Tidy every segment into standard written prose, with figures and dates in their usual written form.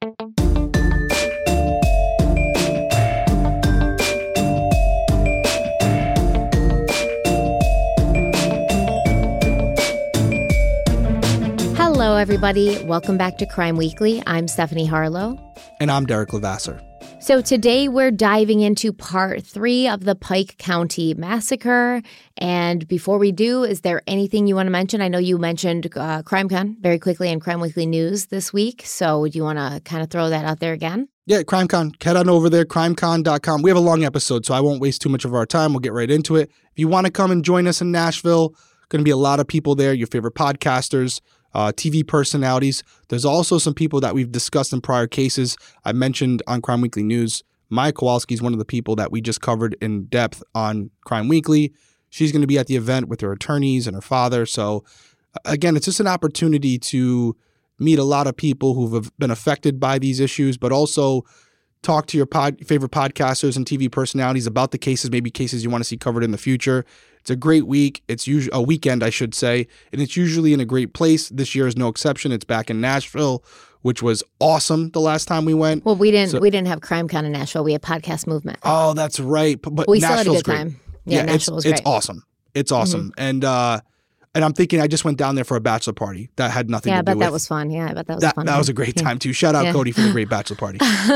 Hello, everybody. Welcome back to Crime Weekly. I'm Stephanie Harlow. And I'm Derek Levasseur. So today we're diving into part 3 of the Pike County Massacre. And before we do, is there anything you want to mention? I know you mentioned CrimeCon very quickly in Crime Weekly News this week. So do you want to kind of throw that out there again? Yeah, CrimeCon. Head on over there, crimecon.com. We have a long episode, so I won't waste too much of our time. We'll get right into it. If you want to come and join us in Nashville, going to be a lot of people there, your favorite podcasters, TV personalities. There's also some people that we've discussed in prior cases. I mentioned on Crime Weekly News, Maya Kowalski is one of the people that we just covered in depth on Crime Weekly. She's going to be at the event with her attorneys and her father. So again, it's just an opportunity to meet a lot of people who've been affected by these issues, but also talk to your favorite podcasters and TV personalities about the cases, maybe cases you want to see covered in the future. It's a great week. It's usually a weekend, I should say, and it's usually in a great place. This year is no exception. It's back in Nashville, which was awesome the last time we went. Well, we didn't have CrimeCon in Nashville. We had Podcast Movement. Oh, that's right. But we Nashville's still had a good great. time. Yeah, Nashville was great. It's awesome. It's awesome. Mm-hmm. And I'm thinking I just went down there for a bachelor party. That had nothing to do with. Yeah, I bet that was fun. Yeah, I bet that was fun. That was a great time too. Shout out Cody for the great bachelor party.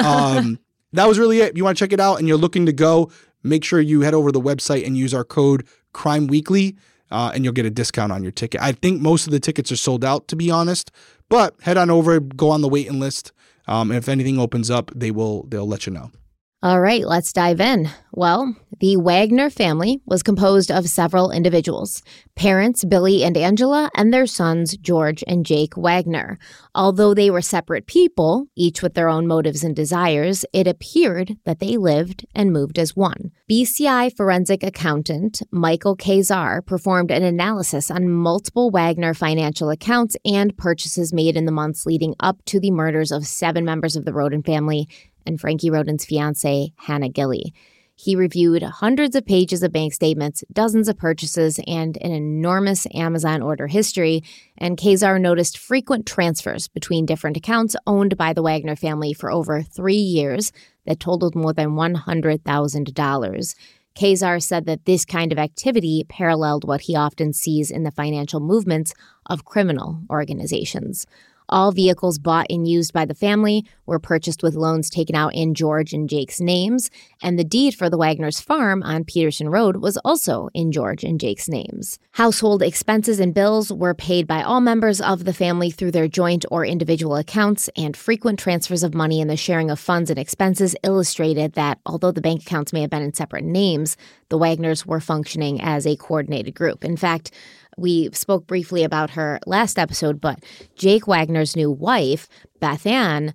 That was really it. If you want to check it out and you're looking to go, make sure you head over to the website and use our code Crime Weekly, and you'll get a discount on your ticket. I think most of the tickets are sold out, to be honest, but head on over, go on the waiting list. And if anything opens up, they'll let you know. All right, let's dive in. Well, the Wagner family was composed of several individuals, parents Billy and Angela, and their sons George and Jake Wagner. Although they were separate people, each with their own motives and desires, it appeared that they lived and moved as one. BCI forensic accountant Michael Kazar performed an analysis on multiple Wagner financial accounts and purchases made in the months leading up to the murders of 7 members of the Rhoden family and Frankie Rhoden's fiancée, Hannah Gilley. He reviewed hundreds of pages of bank statements, dozens of purchases, and an enormous Amazon order history, and Kazar noticed frequent transfers between different accounts owned by the Wagner family for over 3 years that totaled more than $100,000. Kazar said that this kind of activity paralleled what he often sees in the financial movements of criminal organizations. All vehicles bought and used by the family were purchased with loans taken out in George and Jake's names, and the deed for the Wagner's farm on Peterson Road was also in George and Jake's names. Household expenses and bills were paid by all members of the family through their joint or individual accounts, and frequent transfers of money and the sharing of funds and expenses illustrated that although the bank accounts may have been in separate names, the Wagners were functioning as a coordinated group. In fact, we spoke briefly about her last episode, but Jake Wagner's new wife, Beth Ann,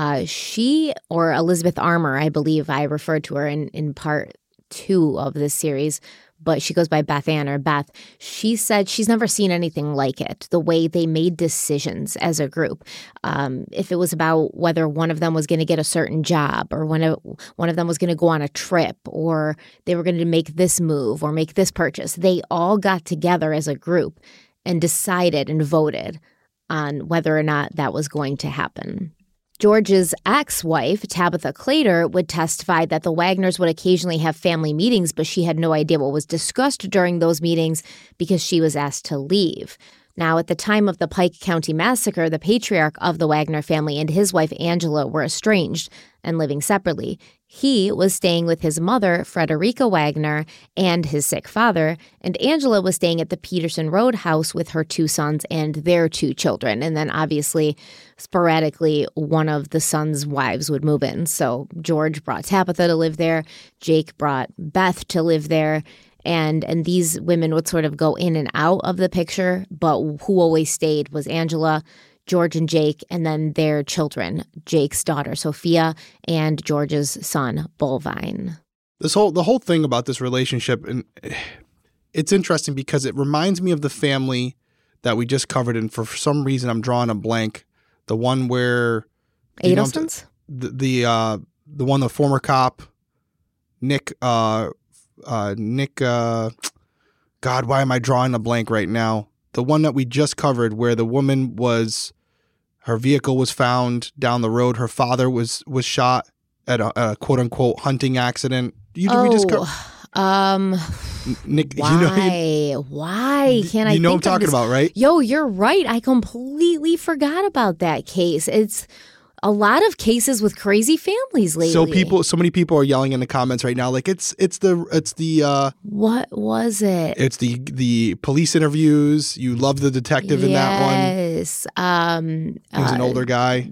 or Elizabeth Armour, I believe I referred to her in part 2 of this series, but she goes by Beth Ann or Beth. She said she's never seen anything like it, the way they made decisions as a group. If it was about whether one of them was going to get a certain job or one of them was going to go on a trip or they were going to make this move or make this purchase, they all got together as a group and decided and voted on whether or not that was going to happen. George's ex-wife, Tabitha Claytor, would testify that the Wagners would occasionally have family meetings, but she had no idea what was discussed during those meetings because she was asked to leave. Now, at the time of the Pike County Massacre, the patriarch of the Wagner family and his wife Angela were estranged and living separately. He was staying with his mother, Frederica Wagner, and his sick father, and Angela was staying at the Peterson Road house with her 2 sons and their 2 children. And then obviously, sporadically, one of the sons' wives would move in. So George brought Tabitha to live there. Jake brought Beth to live there. And these women would sort of go in and out of the picture, but who always stayed was Angela, George and Jake, and then their children, Jake's daughter, Sophia, and George's son, Bulvine. The whole thing about this relationship, and it's interesting because it reminds me of the family that we just covered, and for some reason I'm drawing a blank. The one where Adelsons? The one, the former cop, Nick. God, why am I drawing a blank right now? The one that we just covered, where the woman was Her vehicle was found down the road. Her father was shot at a quote unquote hunting accident. We discovered. Nick, Why can't I? You know what I'm talking about, right? Yo, you're right. I completely forgot about that case. It's a lot of cases with crazy families lately. So many people are yelling in the comments right now, like it's the what was it? It's the police interviews. You love the detective in that one. Yes. He was an older guy.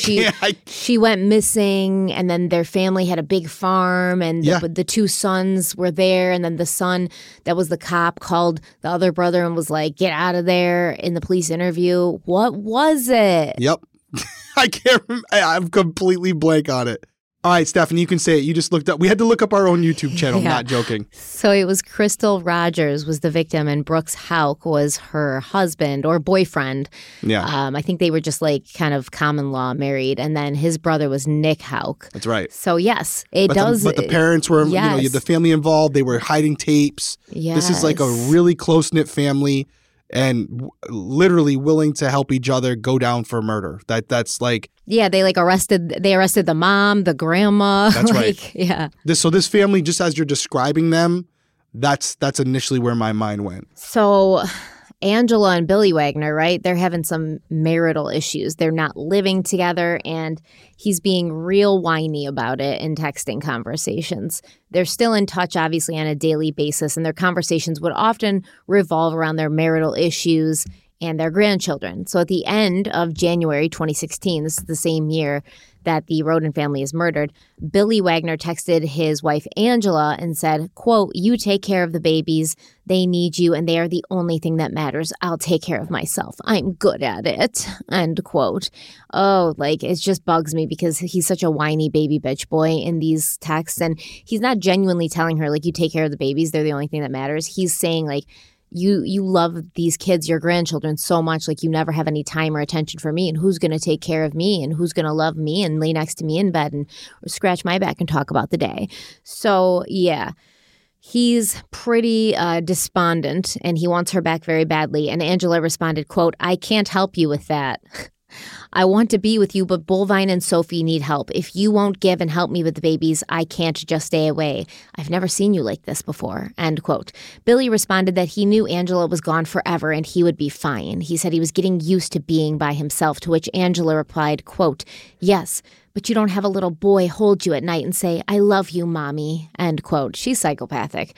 She went missing, and then their family had a big farm, and the two sons were there, and then the son that was the cop called the other brother and was like, "Get out of there!" in the police interview. What was it? Yep. I can't remember. I'm completely blank on it. All right, Stephanie, you can say it. You just looked up. We had to look up our own YouTube channel. Not joking. So it was Crystal Rogers was the victim, and Brooks Houck was her husband or boyfriend. Yeah. I think they were just like kind of common law married, and then his brother was Nick Houck. That's right. So yes, it does. But the parents were, the family involved. They were hiding tapes. Yes. This is like a really close knit family. And literally willing to help each other go down for murder. That's like they arrested the mom, the grandma. That's right. Yeah. This family, just as you're describing them, that's initially where my mind went. So Angela and Billy Wagner, right? They're having some marital issues. They're not living together, and he's being real whiny about it in texting conversations. They're still in touch, obviously, on a daily basis, and their conversations would often revolve around their marital issues and their grandchildren. So at the end of January 2016, this is the same year that the Rhoden family is murdered, Billy Wagner texted his wife Angela and said, quote, "You take care of the babies. They need you, and they are the only thing that matters. I'll take care of myself. I'm good at it," end quote. Oh, it just bugs me because he's such a whiny baby bitch boy in these texts, and he's not genuinely telling her, you take care of the babies. They're the only thing that matters. He's saying, you love these kids, your grandchildren, so much, you never have any time or attention for me, and who's going to take care of me, and who's going to love me and lay next to me in bed and scratch my back and talk about the day. So, yeah, he's pretty despondent, and he wants her back very badly. And Angela responded, quote, "I can't help you with that. I want to be with you, but Bullvine and Sophie need help. If you won't give and help me with the babies, I can't just stay away. I've never seen you like this before," end quote. Billy responded that he knew Angela was gone forever and he would be fine. He said he was getting used to being by himself, to which Angela replied, quote, "Yes, but you don't have a little boy hold you at night and say, 'I love you, Mommy,'" end quote. She's psychopathic.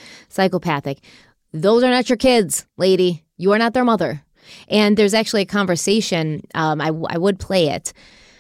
Those are not your kids, lady. You are not their mother. And there's actually a conversation, I would play it,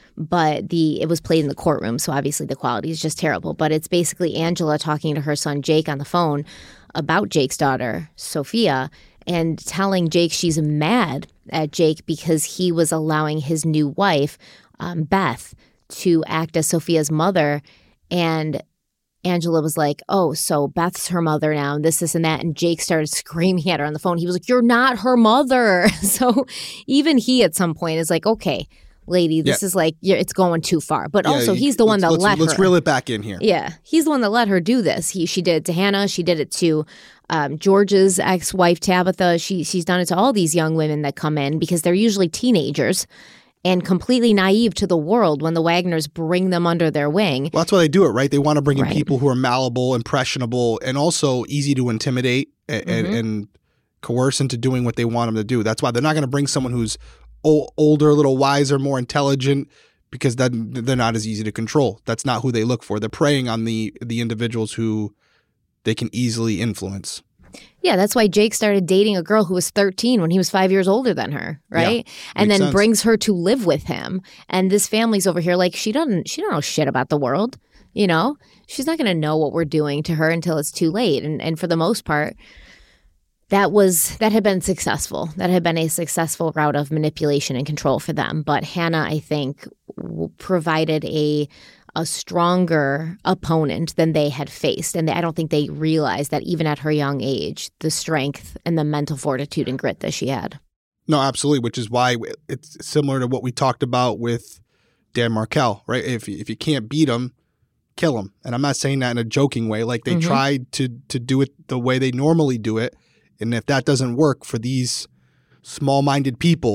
but it was played in the courtroom, so obviously the quality is just terrible. But it's basically Angela talking to her son Jake on the phone about Jake's daughter, Sophia, and telling Jake she's mad at Jake because he was allowing his new wife, Beth, to act as Sophia's mother. And Angela was like, "Oh, so Beth's her mother now, and this, and that." And Jake started screaming at her on the phone. He was like, "You're not her mother." So even he at some point is like, "Okay, lady, this is it's going too far." But also he's the one that let her. Let's reel it back in here. Yeah, he's the one that let her do this. She did it to Hannah. She did it to George's ex-wife, Tabitha. She's done it to all these young women that come in because they're usually teenagers and completely naive to the world when the Wagners bring them under their wing. Well, that's why they do it, right? They want to bring in people who are malleable, impressionable, and also easy to intimidate and coerce into doing what they want them to do. That's why they're not going to bring someone who's older, a little wiser, more intelligent, because then they're not as easy to control. That's not who they look for. They're preying on the individuals who they can easily influence. Yeah, that's why Jake started dating a girl who was 13 when he was 5 years older than her, right? Yeah, and then sense. Brings her to live with him. And this family's over here she don't know shit about the world, She's not going to know what we're doing to her until it's too late. And for the most part, that had been successful. That had been a successful route of manipulation and control for them. But Hannah, I think, provided a stronger opponent than they had faced. And I don't think they realized that even at her young age, the strength and the mental fortitude and grit that she had. No, absolutely, which is why it's similar to what we talked about with Dan Markel, right? If you can't beat him, kill him. And I'm not saying that in a joking way. They tried to do it the way they normally do it. And if that doesn't work for these small-minded people,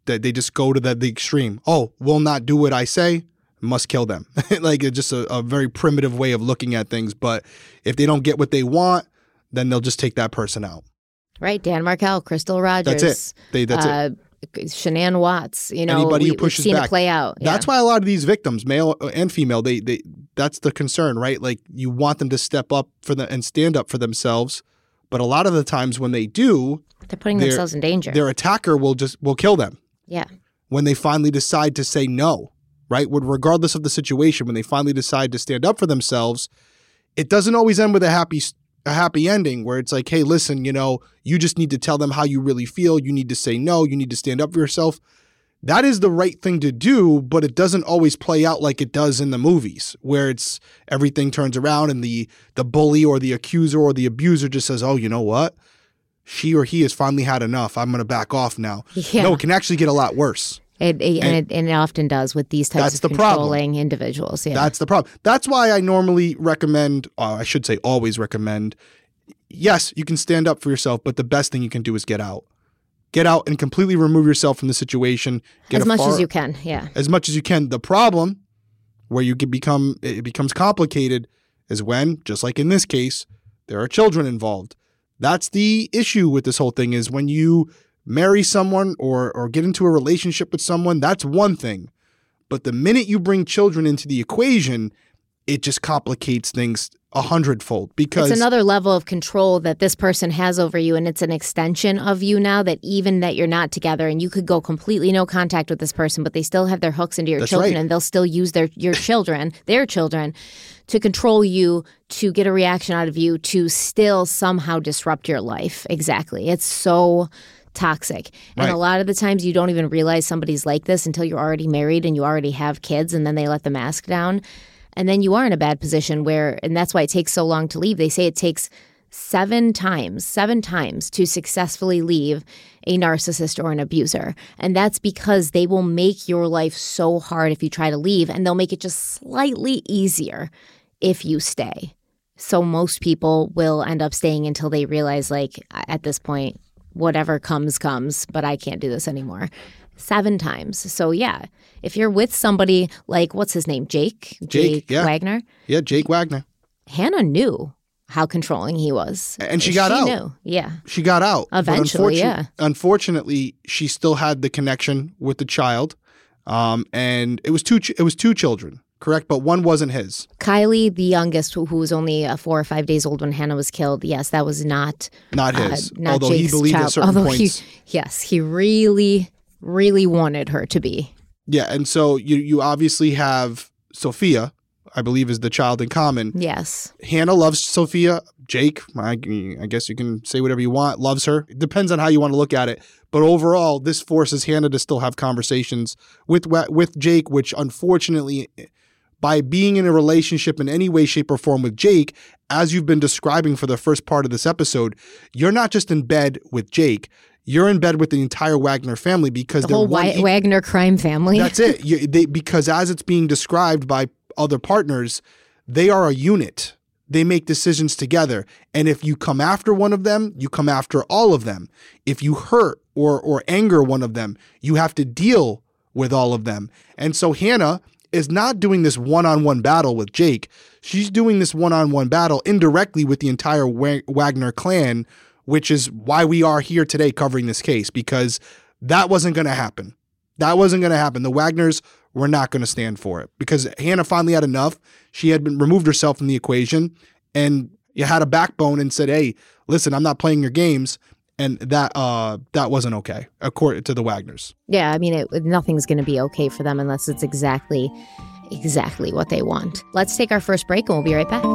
that they just go to the extreme. Oh, will not do what I say, must kill them. Like it's just a very primitive way of looking at things. But if they don't get what they want, then they'll just take that person out. Right. Dan Markel, Crystal Rogers. That's it. That's it. Shanann Watts, anybody who pushes we've seen back. it play out. Yeah. That's why a lot of these victims, male and female, they that's the concern, right? Like you want them to step up for them and stand up for themselves, but a lot of the times when they do, they're putting themselves in danger. Their attacker will kill them. Yeah. When they finally decide to say no, right? Regardless of the situation, when they finally decide to stand up for themselves, it doesn't always end with a happy ending where it's like, hey, listen, you just need to tell them how you really feel. You need to say no. You need to stand up for yourself. That is the right thing to do, but it doesn't always play out like it does in the movies where it's everything turns around and the bully or the accuser or the abuser just says, oh, you know what? She or he has finally had enough. I'm going to back off now. Yeah. No, it can actually get a lot worse. It often does with these types of controlling individuals. Yeah. That's the problem. That's why I normally recommend, I should say always recommend, yes, you can stand up for yourself, but the best thing you can do is get out. Get out and completely remove yourself from the situation. As much as you can, yeah. As much as you can. The problem where it becomes complicated is when, just like in this case, there are children involved. That's the issue with this whole thing is when you marry someone or get into a relationship with someone, that's one thing. But the minute you bring children into the equation, it just complicates things 100-fold because it's another level of control that this person has over you, and it's an extension of you now that even that you're not together and you could go completely no contact with this person, but they still have their hooks into your children, right. And they'll still use their children to control you, to get a reaction out of you, to still somehow disrupt your life. Exactly. It's so toxic. And a lot of the times you don't even realize somebody's like this until you're already married and you already have kids, and then they let the mask down. And then you are in a bad position and that's why it takes so long to leave. They say it takes 7 times to successfully leave a narcissist or an abuser. And that's because they will make your life so hard if you try to leave, and they'll make it just slightly easier if you stay. So most people will end up staying until they realize, like, at this point, whatever comes, but I can't do this anymore. 7 times. So yeah, if you're with somebody like, what's his name? Jake yeah. Wagner? Yeah, Jake Wagner. Hannah knew how controlling he was. And she got out. Knew. Yeah. She got out. Eventually, yeah. Unfortunately, she still had the connection with the child. And it was two children, correct? But one wasn't his. Kylie, the youngest, who was only 4 or 5 days old when Hannah was killed. Yes, that was not his. Not although Jake's he believed child. at certain points. He really wanted her to be. Yeah, and so you obviously have Sophia, I believe is the child in common. Yes. Hannah loves Sophia. Jake, I guess you can say whatever you want, loves her. It depends on how you want to look at it. But overall, this forces Hannah to still have conversations with Jake, which unfortunately, by being in a relationship in any way, shape, or form with Jake, as you've been describing for the first part of this episode, you're not just in bed with Jake. You're in bed with the entire Wagner family because the whole Wagner crime family. That's it. Because as it's being described by other partners, they are a unit. They make decisions together. And if you come after one of them, you come after all of them. If you hurt or anger one of them, you have to deal with all of them. And so Hannah is not doing this one-on-one battle with Jake. She's doing this one-on-one battle indirectly with the entire Wagner clan, which is why we are here today covering this case, because that wasn't going to happen. The Wagners were not going to stand for it because Hannah finally had enough. She had removed herself from the equation, and you had a backbone and said, hey, listen, I'm not playing your games. And that wasn't okay, according to the Wagners. Yeah, I mean, nothing's going to be okay for them unless it's exactly what they want. Let's take our first break, and we'll be right back.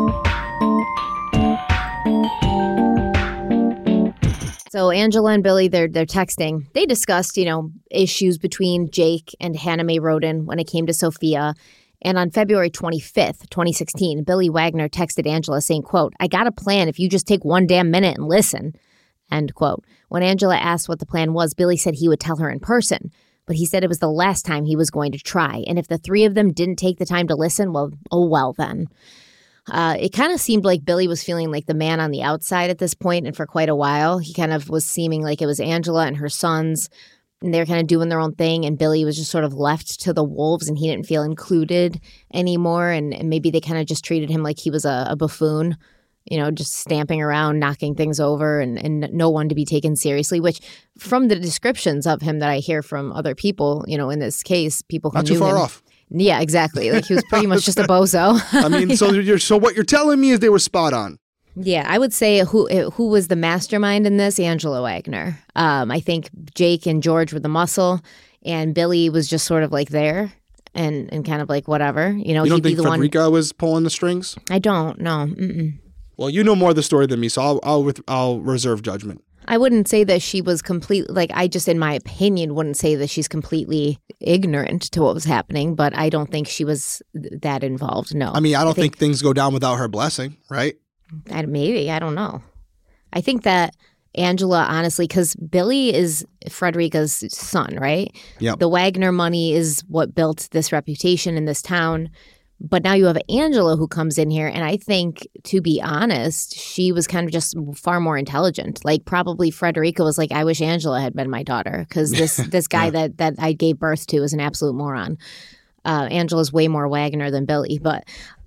So Angela and Billy, they're texting. They discussed, issues between Jake and Hannah Mae Roden when it came to Sophia. And on February 25th, 2016, Billy Wagner texted Angela saying, quote, "I got a plan if you just take one damn minute and listen," end quote. When Angela asked what the plan was, Billy said he would tell her in person. But he said it was the last time he was going to try. And if the three of them didn't take the time to listen, well then. It kind of seemed like Billy was feeling like the man on the outside at this point, and for quite a while. He kind of was seeming like it was Angela and her sons and they're kind of doing their own thing, and Billy was just sort of left to the wolves, and he didn't feel included anymore, and maybe they kind of just treated him like he was a buffoon, just stamping around, knocking things over, and no one to be taken seriously, which from the descriptions of him that I hear from other people, in this case, people who not too far off. Yeah, exactly. Like he was pretty much just a bozo. I mean, so what you're telling me is they were spot on. Yeah, I would say who was the mastermind in this? Angela Wagner. I think Jake and George were the muscle, and Billy was just sort of like there and kind of like whatever. You don't think Frederica was pulling the strings? I don't. No. Mm-mm. Well, you know more of the story than me, so I'll reserve judgment. I wouldn't say that she was completely, I just, in my opinion, wouldn't say that she's completely ignorant to what was happening, but I don't think she was that involved, no. I mean, I don't think things go down without her blessing, right? Maybe. I don't know. I think that Angela, honestly, because Billy is Frederica's son, right? Yeah. The Wagner money is what built this reputation in this town. But now you have Angela who comes in here, and I think, to be honest, she was kind of just far more intelligent. Like probably Frederica was like, I wish Angela had been my daughter, because this guy that I gave birth to is an absolute moron. Angela's way more Wagner than Billy. But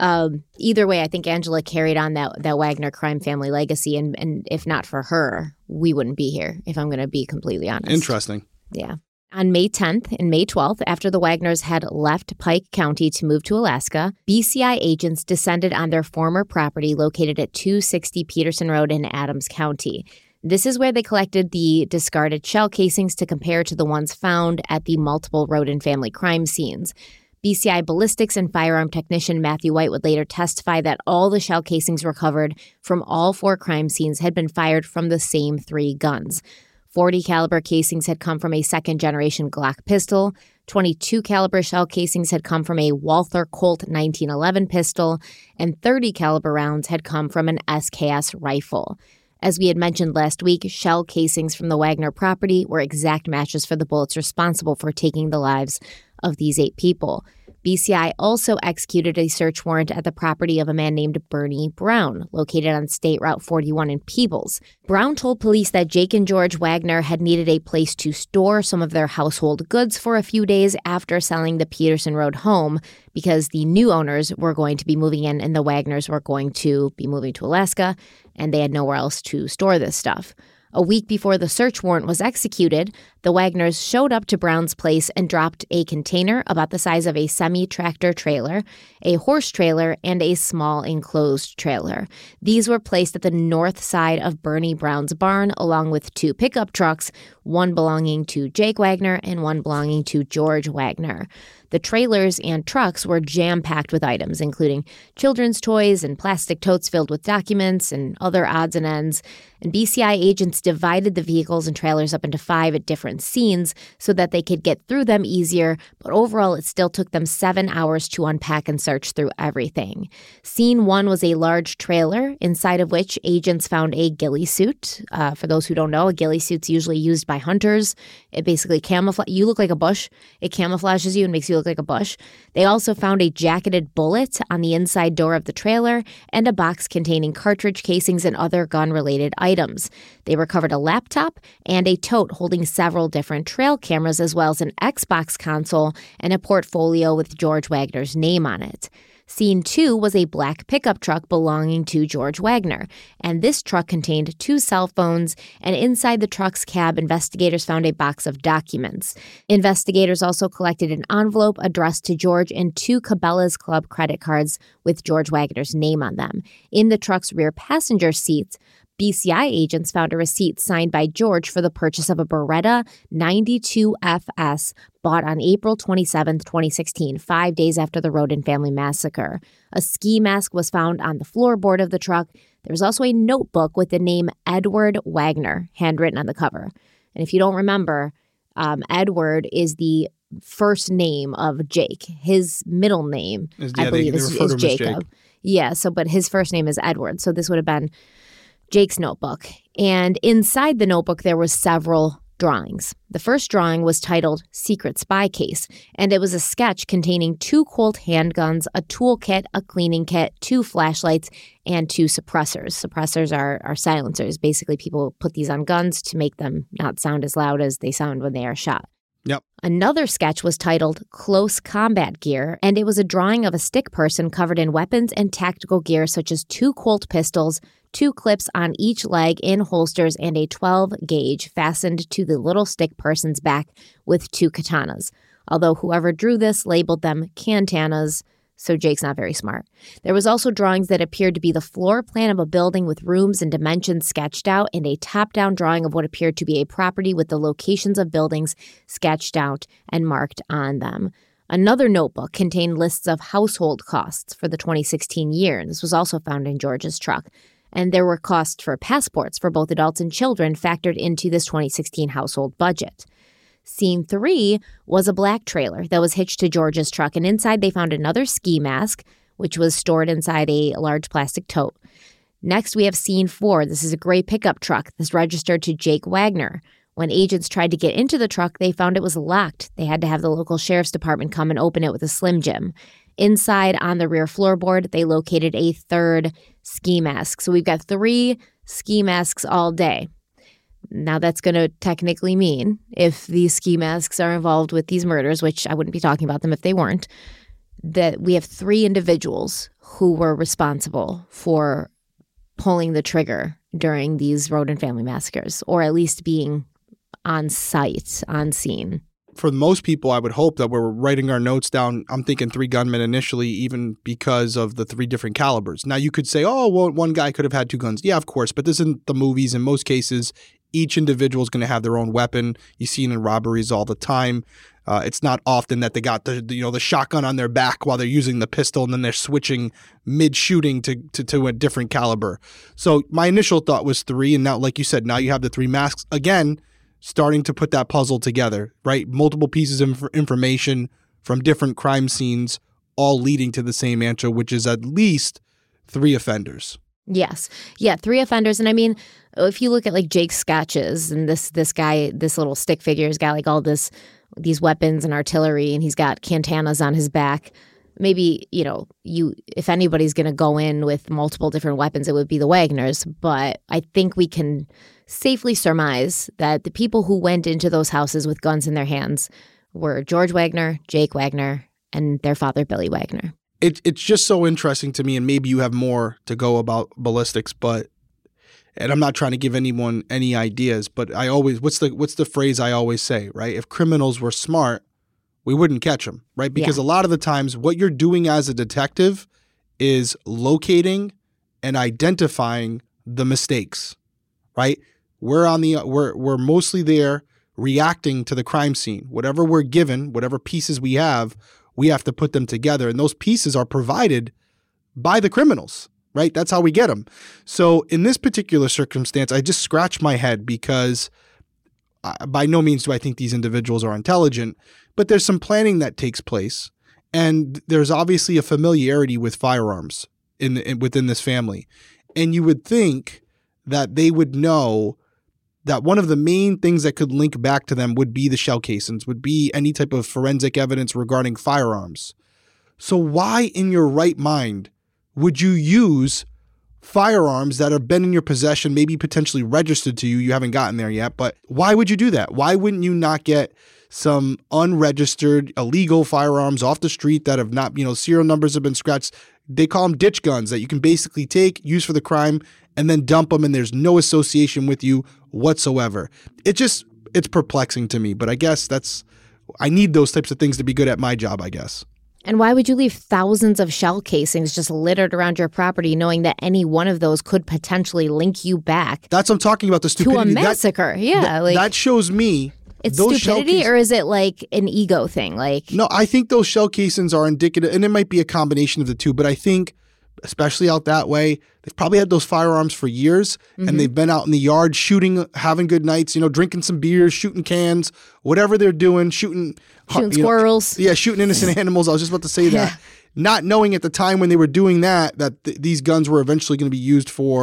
either way, I think Angela carried on that Wagner crime family legacy. And if not for her, we wouldn't be here, if I'm going to be completely honest. Interesting. Yeah. On May 10th and May 12th, after the Wagners had left Pike County to move to Alaska, BCI agents descended on their former property located at 260 Peterson Road in Adams County. This is where they collected the discarded shell casings to compare to the ones found at the multiple Rodin family crime scenes. BCI ballistics and firearm technician Matthew White would later testify that all the shell casings recovered from all 4 crime scenes had been fired from the same 3 guns. 40 caliber casings had come from a second-generation Glock pistol. 22 caliber shell casings had come from a Walther Colt 1911 pistol, and 30 caliber rounds had come from an SKS rifle. As we had mentioned last week, shell casings from the Wagner property were exact matches for the bullets responsible for taking the lives of these 8 people. BCI also executed a search warrant at the property of a man named Bernie Brown, located on State Route 41 in Peebles. Brown told police that Jake and George Wagner had needed a place to store some of their household goods for a few days after selling the Peterson Road home, because the new owners were going to be moving in and the Wagners were going to be moving to Alaska, and they had nowhere else to store this stuff. A week before the search warrant was executed, the Wagners showed up to Brown's place and dropped a container about the size of a semi-tractor trailer, a horse trailer, and a small enclosed trailer. These were placed at the north side of Bernie Brown's barn, along with 2 pickup trucks, one belonging to Jake Wagner and one belonging to George Wagner. The trailers and trucks were jam-packed with items, including children's toys and plastic totes filled with documents and other odds and ends. And BCI agents divided the vehicles and trailers up into 5 at different scenes so that they could get through them easier, but overall it still took them 7 hours to unpack and search through everything. Scene 1 was a large trailer, inside of which agents found a ghillie suit. For those who don't know, a ghillie suit's usually used by hunters. It basically you look like a bush. It camouflages you and makes you look like a bush. They also found a jacketed bullet on the inside door of the trailer and a box containing cartridge casings and other gun-related items. They recovered a laptop and a tote holding several different trail cameras, as well as an Xbox console and a portfolio with George Wagner's name on it. Scene 2 was a black pickup truck belonging to George Wagner, and this truck contained 2 cell phones, and inside the truck's cab, investigators found a box of documents. Investigators also collected an envelope addressed to George and 2 Cabela's Club credit cards with George Wagner's name on them. In the truck's rear passenger seat, BCI agents found a receipt signed by George for the purchase of a Beretta 92FS bought on April 27, 2016, 5 days after the Rodin family massacre. A ski mask was found on the floorboard of the truck. There was also a notebook with the name Edward Wagner handwritten on the cover. And if you don't remember, Edward is the first name of Jake. His middle name, I believe, is Jacob. Jake. Yeah, but his first name is Edward. So this would have been Jake's notebook. And inside the notebook, there was several drawings. The first drawing was titled Secret Spy Case, and it was a sketch containing 2 Colt handguns, a toolkit, a cleaning kit, 2 flashlights, and 2 suppressors. Suppressors are silencers. Basically, people put these on guns to make them not sound as loud as they sound when they are shot. Yep. Another sketch was titled Close Combat Gear, and it was a drawing of a stick person covered in weapons and tactical gear such as 2 Colt pistols, 2 clips on each leg in holsters, and a 12-gauge fastened to the little stick person's back with 2 katanas. Although whoever drew this labeled them kantanas, so Jake's not very smart. There was also drawings that appeared to be the floor plan of a building with rooms and dimensions sketched out, and a top-down drawing of what appeared to be a property with the locations of buildings sketched out and marked on them. Another notebook contained lists of household costs for the 2016 year, and this was also found in George's truck. And there were costs for passports for both adults and children factored into this 2016 household budget. Scene 3 was a black trailer that was hitched to George's truck, and inside they found another ski mask, which was stored inside a large plastic tote. Next, we have Scene 4. This is a gray pickup truck that's registered to Jake Wagner. When agents tried to get into the truck, they found it was locked. They had to have the local sheriff's department come and open it with a Slim Jim. Inside, on the rear floorboard, they located a 3rd ski mask. So we've got 3 ski masks all day. Now, that's going to technically mean if these ski masks are involved with these murders, which I wouldn't be talking about them if they weren't, that we have 3 individuals who were responsible for pulling the trigger during these Rhoden family massacres, or at least being on site, on scene. For most people, I would hope that we're writing our notes down. I'm thinking 3 gunmen initially, even because of the 3 different calibers. Now, you could say, oh, well, one guy could have had 2 guns. Yeah, of course, but this isn't the movies. In most cases, each individual is going to have their own weapon. You see it in robberies all the time. It's not often that they got the shotgun on their back while they're using the pistol, and then they're switching mid-shooting to a different caliber. So my initial thought was 3, and now, like you said, now you have the 3 masks. Again, starting to put that puzzle together, right? Multiple pieces of information from different crime scenes all leading to the same answer, which is at least 3 offenders. Yes. Yeah, 3 offenders. And I mean, if you look at like Jake's sketches, and this guy, this little stick figure has got like all these weapons and artillery, and he's got kantanas on his back. Maybe, if anybody's going to go in with multiple different weapons, it would be the Wagners. But I think we can safely surmise that the people who went into those houses with guns in their hands were George Wagner, Jake Wagner, and their father, Billy Wagner. It's just so interesting to me, and maybe you have more to go about ballistics, and I'm not trying to give anyone any ideas, but I always, what's the phrase I always say, right? If criminals were smart, we wouldn't catch them, right? Because a lot of the times what you're doing as a detective is locating and identifying the mistakes, right? We're mostly there reacting to the crime scene. Whatever we're given, whatever pieces we have to put them together. And those pieces are provided by the criminals, right? That's how we get them. So in this particular circumstance, I just scratch my head because by no means do I think these individuals are intelligent, but there's some planning that takes place. And there's obviously a familiarity with firearms within this family. And you would think that they would know that one of the main things that could link back to them would be the shell casings, would be any type of forensic evidence regarding firearms. So why in your right mind would you use firearms that have been in your possession, maybe potentially registered to you? You haven't gotten there yet, but why would you do that? Why wouldn't you not get some unregistered illegal firearms off the street that have not, serial numbers have been scratched? They call them ditch guns that you can basically take, use for the crime, and then dump them, and there's no association with you whatsoever. It's perplexing to me, but I guess I need those types of things to be good at my job, I guess. And why would you leave thousands of shell casings just littered around your property, knowing that any one of those could potentially link you back? That's what I'm talking about, the stupidity. To a massacre, that shows me. It's stupidity, or is it like an ego thing? No, I think those shell casings are indicative, and it might be a combination of the two, but I think, especially out that way, they've probably had those firearms for years, and they've been out in the yard shooting, having good nights, drinking some beers, shooting cans, whatever they're doing, shooting squirrels. Shooting innocent animals. I was just about to say that. Yeah. Not knowing at the time when they were doing that these guns were eventually going to be used for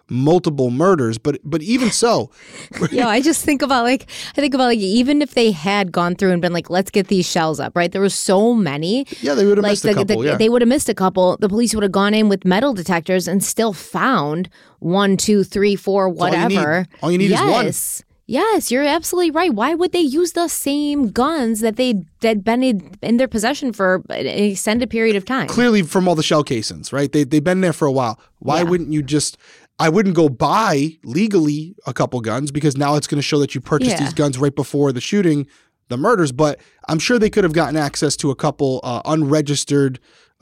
multiple murders, but even so. I think about even if they had gone through and been like, let's get these shells up, right? There were so many. Yeah, they would have missed a couple. They would have missed a couple. The police would have gone in with metal detectors and still found 1, 2, 3, 4, whatever. All you need is one. Yes, you're absolutely right. Why would they use the same guns that they'd been in their possession for an extended period of time? Clearly from all the shell casings, right? They've been there for a while. Why wouldn't you just... I wouldn't go buy legally a couple guns because now it's going to show that you purchased these guns right before the shooting, the murders. But I'm sure they could have gotten access to a couple unregistered,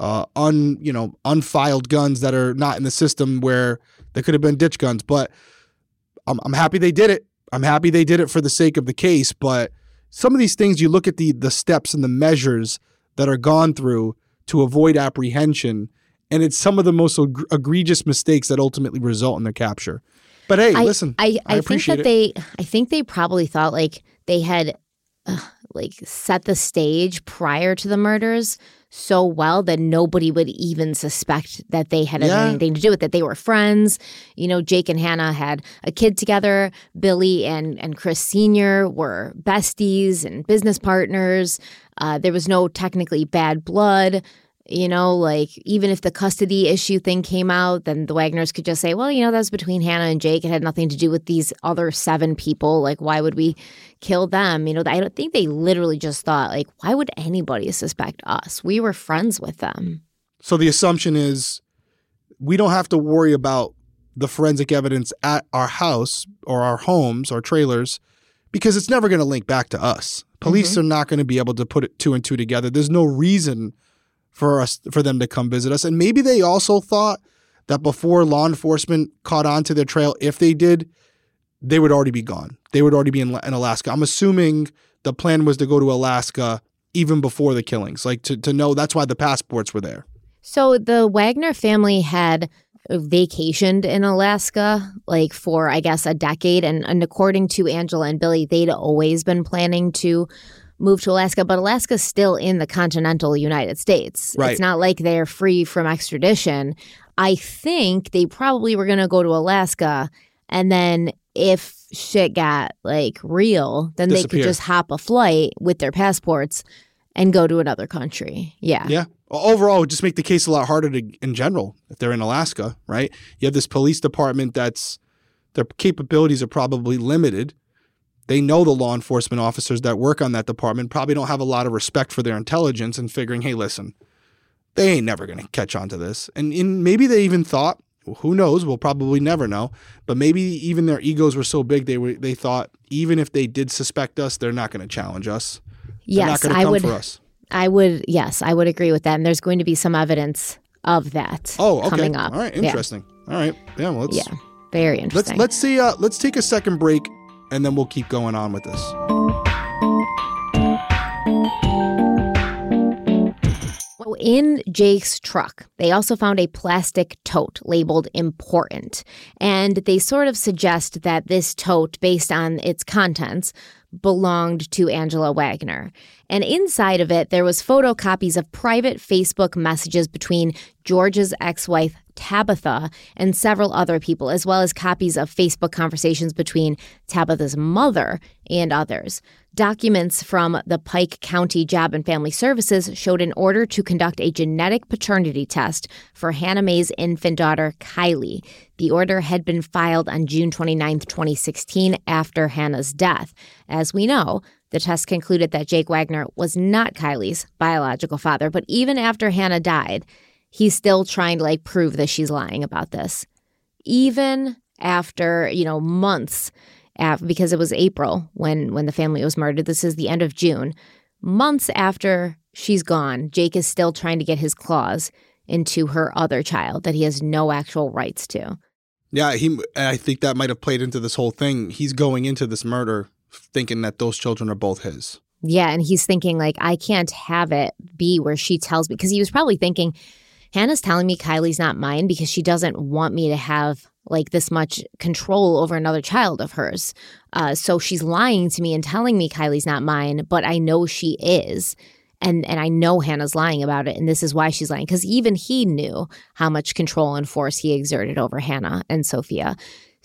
unfiled guns that are not in the system where they could have been ditch guns. But I'm happy they did it. I'm happy they did it for the sake of the case, but some of these things, you look at the steps and the measures that are gone through to avoid apprehension, and it's some of the most egregious mistakes that ultimately result in their capture. But hey, listen, I appreciate it. I think they probably thought like they had set the stage prior to the murders so well that nobody would even suspect that they had anything to do with it. They were friends. Jake and Hannah had a kid together. Billy and Chris Sr. were besties and business partners. There was no technically bad blood. Even if the custody issue thing came out, then the Wagners could just say, well, that was between Hannah and Jake. It had nothing to do with these other 7 people. Like, why would we kill them? I don't think they literally just thought, like, why would anybody suspect us? We were friends with them. So the assumption is we don't have to worry about the forensic evidence at our house or our homes or trailers because it's never going to link back to us. Police are not going to be able to put it 2 and 2 together. There's no reason for them to come visit us. And maybe they also thought that before law enforcement caught on to their trail, if they did, they would already be gone. They would already be in Alaska. I'm assuming the plan was to go to Alaska even before the killings, like to know that's why the passports were there. So the Wagner family had vacationed in Alaska for, I guess, a decade. And according to Angela and Billy, they'd always been planning to move to Alaska, but Alaska's still in the continental United States. Right. It's not like they're free from extradition. I think they probably were going to go to Alaska, and then if shit got real, then they could just hop a flight with their passports and go to another country. Yeah. Yeah. Overall, it would just make the case a lot harder in general if they're in Alaska, right? You have this police department their capabilities are probably limited. They know the law enforcement officers that work on that department probably don't have a lot of respect for their intelligence and figuring, hey, listen, they ain't never going to catch on to this. And maybe they even thought, who knows, we'll probably never know, but maybe even their egos were so big they thought even if they did suspect us, they're not going to challenge us. They're not going to come for us. I would agree with that. And there's going to be some evidence of that coming up. All right, interesting. Yeah. All right. Yeah, well, very interesting. Let's see. Let's take a second break. And then we'll keep going on with this. In Jake's truck, they also found a plastic tote labeled important. And they sort of suggest that this tote, based on its contents, belonged to Angela Wagner. And inside of it, there was photocopies of private Facebook messages between George's ex-wife, Tabitha, and several other people, as well as copies of Facebook conversations between Tabitha's mother and others. Documents from the Pike County Job and Family Services showed an order to conduct a genetic paternity test for Hannah Mae's infant daughter, Kylie. The order had been filed on June 29, 2016, after Hannah's death. As we know, the test concluded that Jake Wagner was not Kylie's biological father, but even after Hannah died, he's still trying to prove that she's lying about this. Even after, months because it was April when the family was murdered. This is the end of June. Months after she's gone, Jake is still trying to get his claws into her other child that he has no actual rights to. Yeah, I think that might have played into this whole thing. He's going into this murder thinking that those children are both his. Yeah, and he's thinking, I can't have it be where she tells me. Because he was probably thinking, Hannah's telling me Kylie's not mine because she doesn't want me to have this much control over another child of hers. So she's lying to me and telling me Kylie's not mine, but I know she is. And I know Hannah's lying about it, and this is why she's lying, because even he knew how much control and force he exerted over Hannah and Sophia.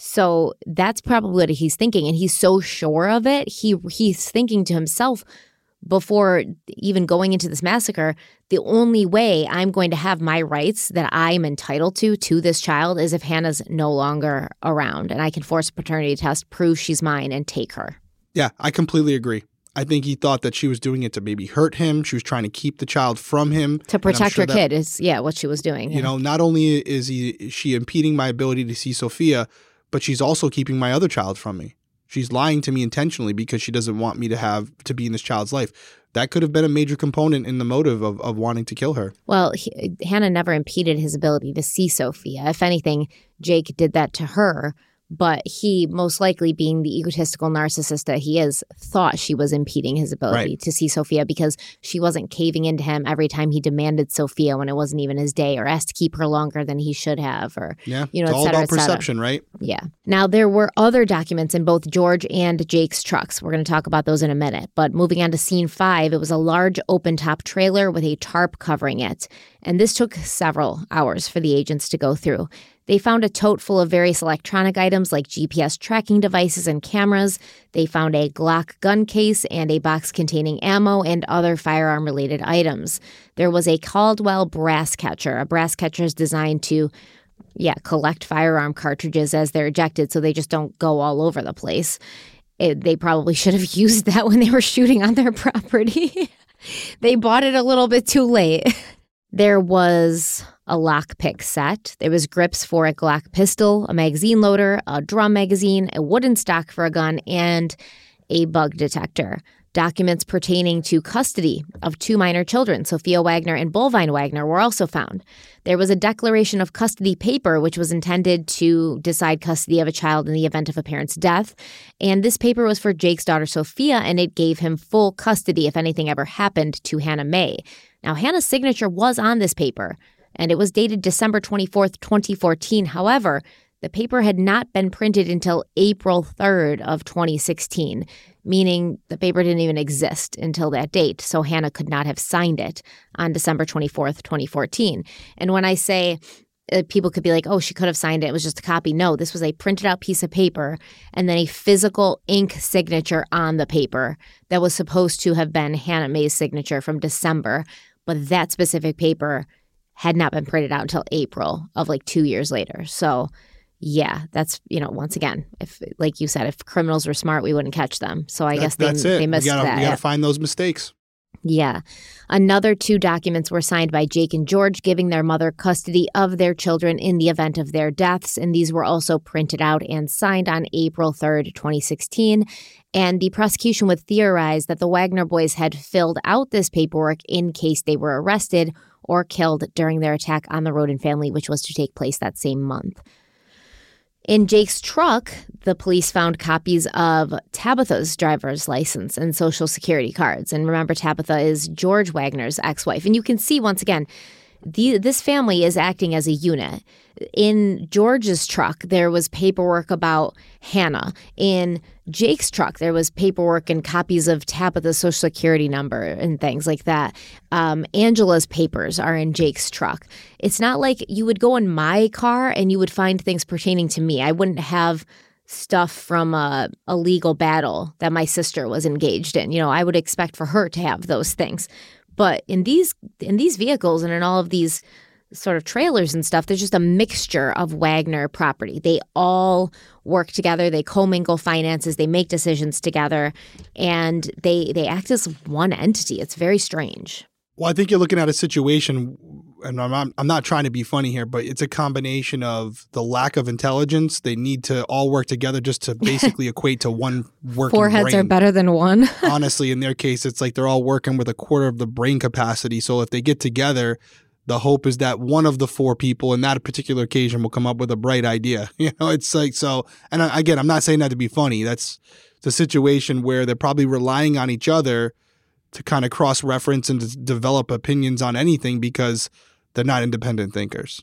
So that's probably what he's thinking, and he's so sure of it. He's thinking to himself before even going into this massacre, the only way I'm going to have my rights that I'm entitled to this child is if Hannah's no longer around, and I can force a paternity test, prove she's mine, and take her. Yeah, I completely agree. I think he thought that she was doing it to maybe hurt him. She was trying to keep the child from him. To protect her kid is, what she was doing. You know, not only is she impeding my ability to see Sophia, but she's also keeping my other child from me. She's lying to me intentionally because she doesn't want me to be in this child's life. That could have been a major component in the motive of wanting to kill her. Well, Hannah never impeded his ability to see Sophia. If anything, Jake did that to her. But he, most likely being the egotistical narcissist that he is, thought she was impeding his ability to see Sophia because she wasn't caving into him every time he demanded Sophia when it wasn't even his day, or asked to keep her longer than he should have, or, it's all about perception, right? Yeah. Now, there were other documents in both George and Jake's trucks. We're going to talk about those in a minute. But moving on to scene 5, it was a large open-top trailer with a tarp covering it. And this took several hours for the agents to go through. They found a tote full of various electronic items like GPS tracking devices and cameras. They found a Glock gun case and a box containing ammo and other firearm-related items. There was a Caldwell brass catcher. A brass catcher is designed to, collect firearm cartridges as they're ejected so they just don't go all over the place. They probably should have used that when they were shooting on their property. They bought it a little bit too late. There was a lockpick set. There was grips for a Glock pistol, a magazine loader, a drum magazine, a wooden stock for a gun, and a bug detector. Documents pertaining to custody of 2 minor children, Sophia Wagner and Bullvine Wagner, were also found. There was a declaration of custody paper, which was intended to decide custody of a child in the event of a parent's death. And this paper was for Jake's daughter, Sophia, and it gave him full custody if anything ever happened to Hannah Mae. Now, Hannah's signature was on this paper, and it was dated December 24th, 2014. However, the paper had not been printed until April 3rd of 2016, meaning the paper didn't even exist until that date, so Hannah could not have signed it on December 24th, 2014. And when I say people could be like, oh, she could have signed it, it was just a copy. No, this was a printed out piece of paper and then a physical ink signature on the paper that was supposed to have been Hannah Mae's signature from December, but that specific paper had not been printed out until April of 2 years later. So yeah, that's, once again, if, like you said, if criminals were smart, we wouldn't catch them. So I guess they missed that. You got to find those mistakes. Yeah. Another 2 documents were signed by Jake and George, giving their mother custody of their children in the event of their deaths. And these were also printed out and signed on April 3rd, 2016. And the prosecution would theorize that the Wagner boys had filled out this paperwork in case they were arrested or killed during their attack on the Rhoden family, which was to take place that same month. In Jake's truck, the police found copies of Tabitha's driver's license and social security cards. And remember, Tabitha is George Wagner's ex-wife. And you can see, once again, this family is acting as a unit. In George's truck, there was paperwork about Hannah. In Jake's truck, there was paperwork and copies of Tabitha's social security number and things like that. Angela's papers are in Jake's truck. It's not like you would go in my car and you would find things pertaining to me. I wouldn't have stuff from a legal battle that my sister was engaged in. I would expect for her to have those things. But in these vehicles and in all of these sort of trailers and stuff, there's just a mixture of Wagner property. They all work together. They commingle finances. They make decisions together. And they act as one entity. It's very strange. Well, I think you're looking at a situation, and I'm not trying to be funny here, but it's a combination of the lack of intelligence. They need to all work together just to basically equate to one working 4 heads brain. are better than one. Honestly, in their case, it's like they're all working with a quarter of the brain capacity. So if they get together, the hope is that one of the 4 people in that particular occasion will come up with a bright idea. It's like, so, and again, I'm not saying that to be funny. That's the situation where they're probably relying on each other to kind of cross-reference and to develop opinions on anything because they're not independent thinkers.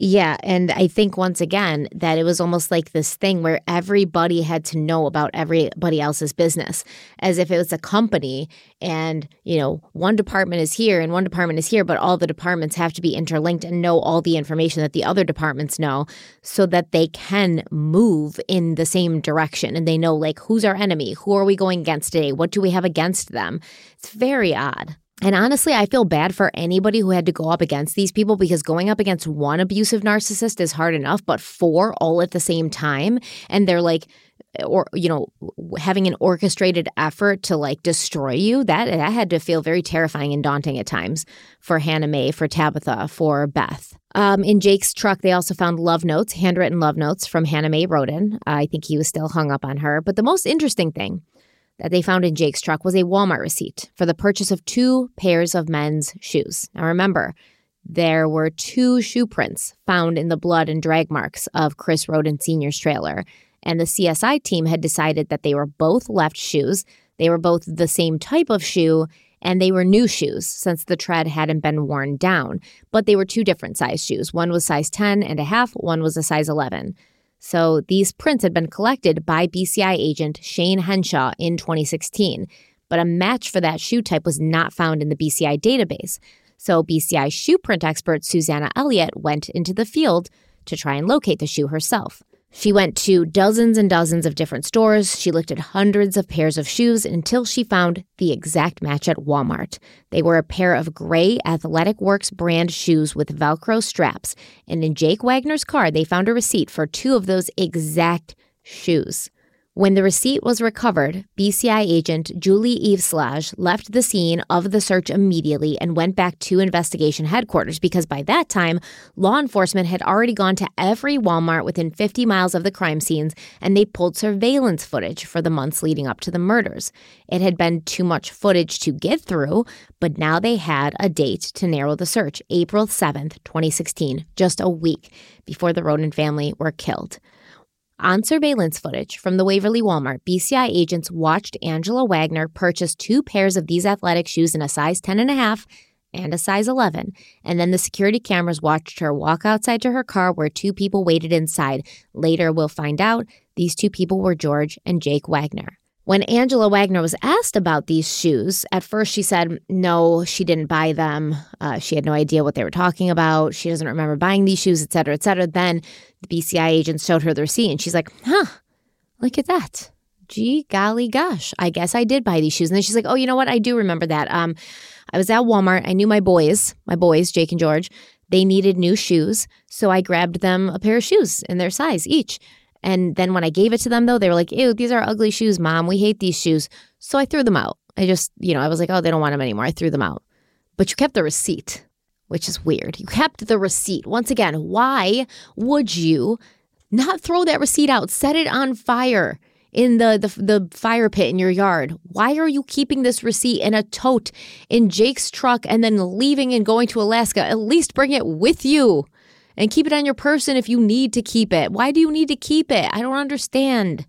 Yeah, and I think once again that it was almost like this thing where everybody had to know about everybody else's business, as if it was a company and, one department is here and one department is here, but all the departments have to be interlinked and know all the information that the other departments know so that they can move in the same direction and they know like who's our enemy, who are we going against today, what do we have against them. It's very odd. And honestly, I feel bad for anybody who had to go up against these people because going up against one abusive narcissist is hard enough, but four all at the same time, and they're like, or having an orchestrated effort to like destroy you, that had to feel very terrifying and daunting at times for Hannah Mae, for Tabitha, for Beth. In Jake's truck, they also found love notes, handwritten love notes from Hannah Mae Roden. I think he was still hung up on her. But the most interesting thing that they found in Jake's truck was a Walmart receipt for the purchase of 2 pairs of men's shoes. Now remember, there were 2 shoe prints found in the blood and drag marks of Chris Roden Sr.'s trailer, and the CSI team had decided that they were both left shoes, they were both the same type of shoe, and they were new shoes since the tread hadn't been worn down, but they were 2 different size shoes. One was size 10.5, one was a size 11. So these prints had been collected by BCI agent Shane Henshaw in 2016, but a match for that shoe type was not found in the BCI database. So BCI shoe print expert Susanna Elliott went into the field to try and locate the shoe herself. She went to dozens and dozens of different stores. She looked at hundreds of pairs of shoes until she found the exact match at Walmart. They were a pair of gray Athletic Works brand shoes with Velcro straps. And in Jake Wagner's car, they found a receipt for 2 of those exact shoes. When the receipt was recovered, BCI agent Julie Eveslage left the scene of the search immediately and went back to investigation headquarters because by that time, law enforcement had already gone to every Walmart within 50 miles of the crime scenes and they pulled surveillance footage for the months leading up to the murders. It had been too much footage to get through, but now they had a date to narrow the search, April 7th, 2016, just a week before the Roden family were killed. On surveillance footage from the Waverly Walmart, BCI agents watched Angela Wagner purchase 2 pairs of these athletic shoes in a size 10.5 and a size 11. And then the security cameras watched her walk outside to her car where 2 people waited inside. Later, we'll find out these 2 people were George and Jake Wagner. When Angela Wagner was asked about these shoes, at first she said no, she didn't buy them. She had no idea what they were talking about. She doesn't remember buying these shoes, et cetera, et cetera. Then the BCI agent showed her the receipt and she's like, look at that. Gee, golly gosh, I guess I did buy these shoes. And then she's like, oh, you know what? I do remember that. I was at Walmart. I knew my boys, Jake and George, they needed new shoes. So I grabbed them a pair of shoes in their size each. And then when I gave it to them, though, they were like, ew, these are ugly shoes, Mom. We hate these shoes. So I threw them out. I just, I was like, oh, they don't want them anymore. I threw them out. But you kept the receipt, which is weird. You kept the receipt. Once again, why would you not throw that receipt out? Set it on fire in the fire pit in your yard. Why are you keeping this receipt in a tote in Jake's truck and then leaving and going to Alaska? At least bring it with you. And keep it on your person if you need to keep it. Why do you need to keep it? I don't understand.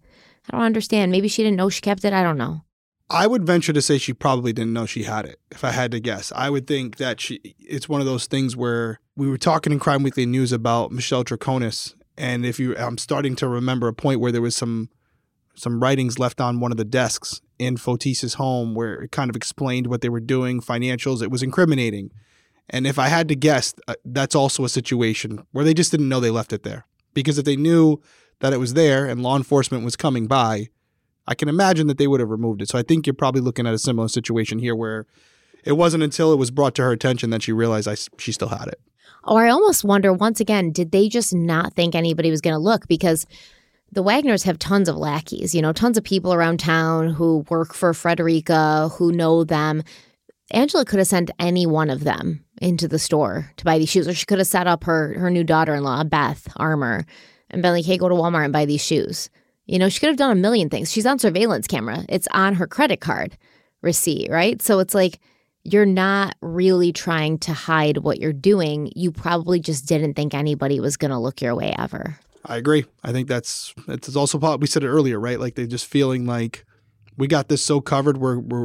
Maybe she didn't know she kept it. I don't know. I would venture to say she probably didn't know she had it, if I had to guess. I would think that it's one of those things where we were talking in Crime Weekly News about Michelle Troconis. And I'm starting to remember a point where there was some writings left on one of the desks in Fotis's home where it kind of explained what they were doing, financials. It was incriminating. And if I had to guess, that's also a situation where they just didn't know they left it there. Because if they knew that it was there and law enforcement was coming by, I can imagine that they would have removed it. So I think you're probably looking at a similar situation here where it wasn't until it was brought to her attention that she realized she still had it. Or I almost wonder, once again, did they just not think anybody was going to look? Because the Wagners have tons of lackeys, tons of people around town who work for Frederica, who know them. Angela could have sent any one of them into the store to buy these shoes, or she could have set up her new daughter-in-law, Beth Armour, and been like, hey, go to Walmart and buy these shoes. She could have done a million things. She's on surveillance camera. It's on her credit card receipt, right? So it's like you're not really trying to hide what you're doing. You probably just didn't think anybody was going to look your way ever. I agree. I think it's also we said it earlier, right? Like they're just feeling like we got this so covered.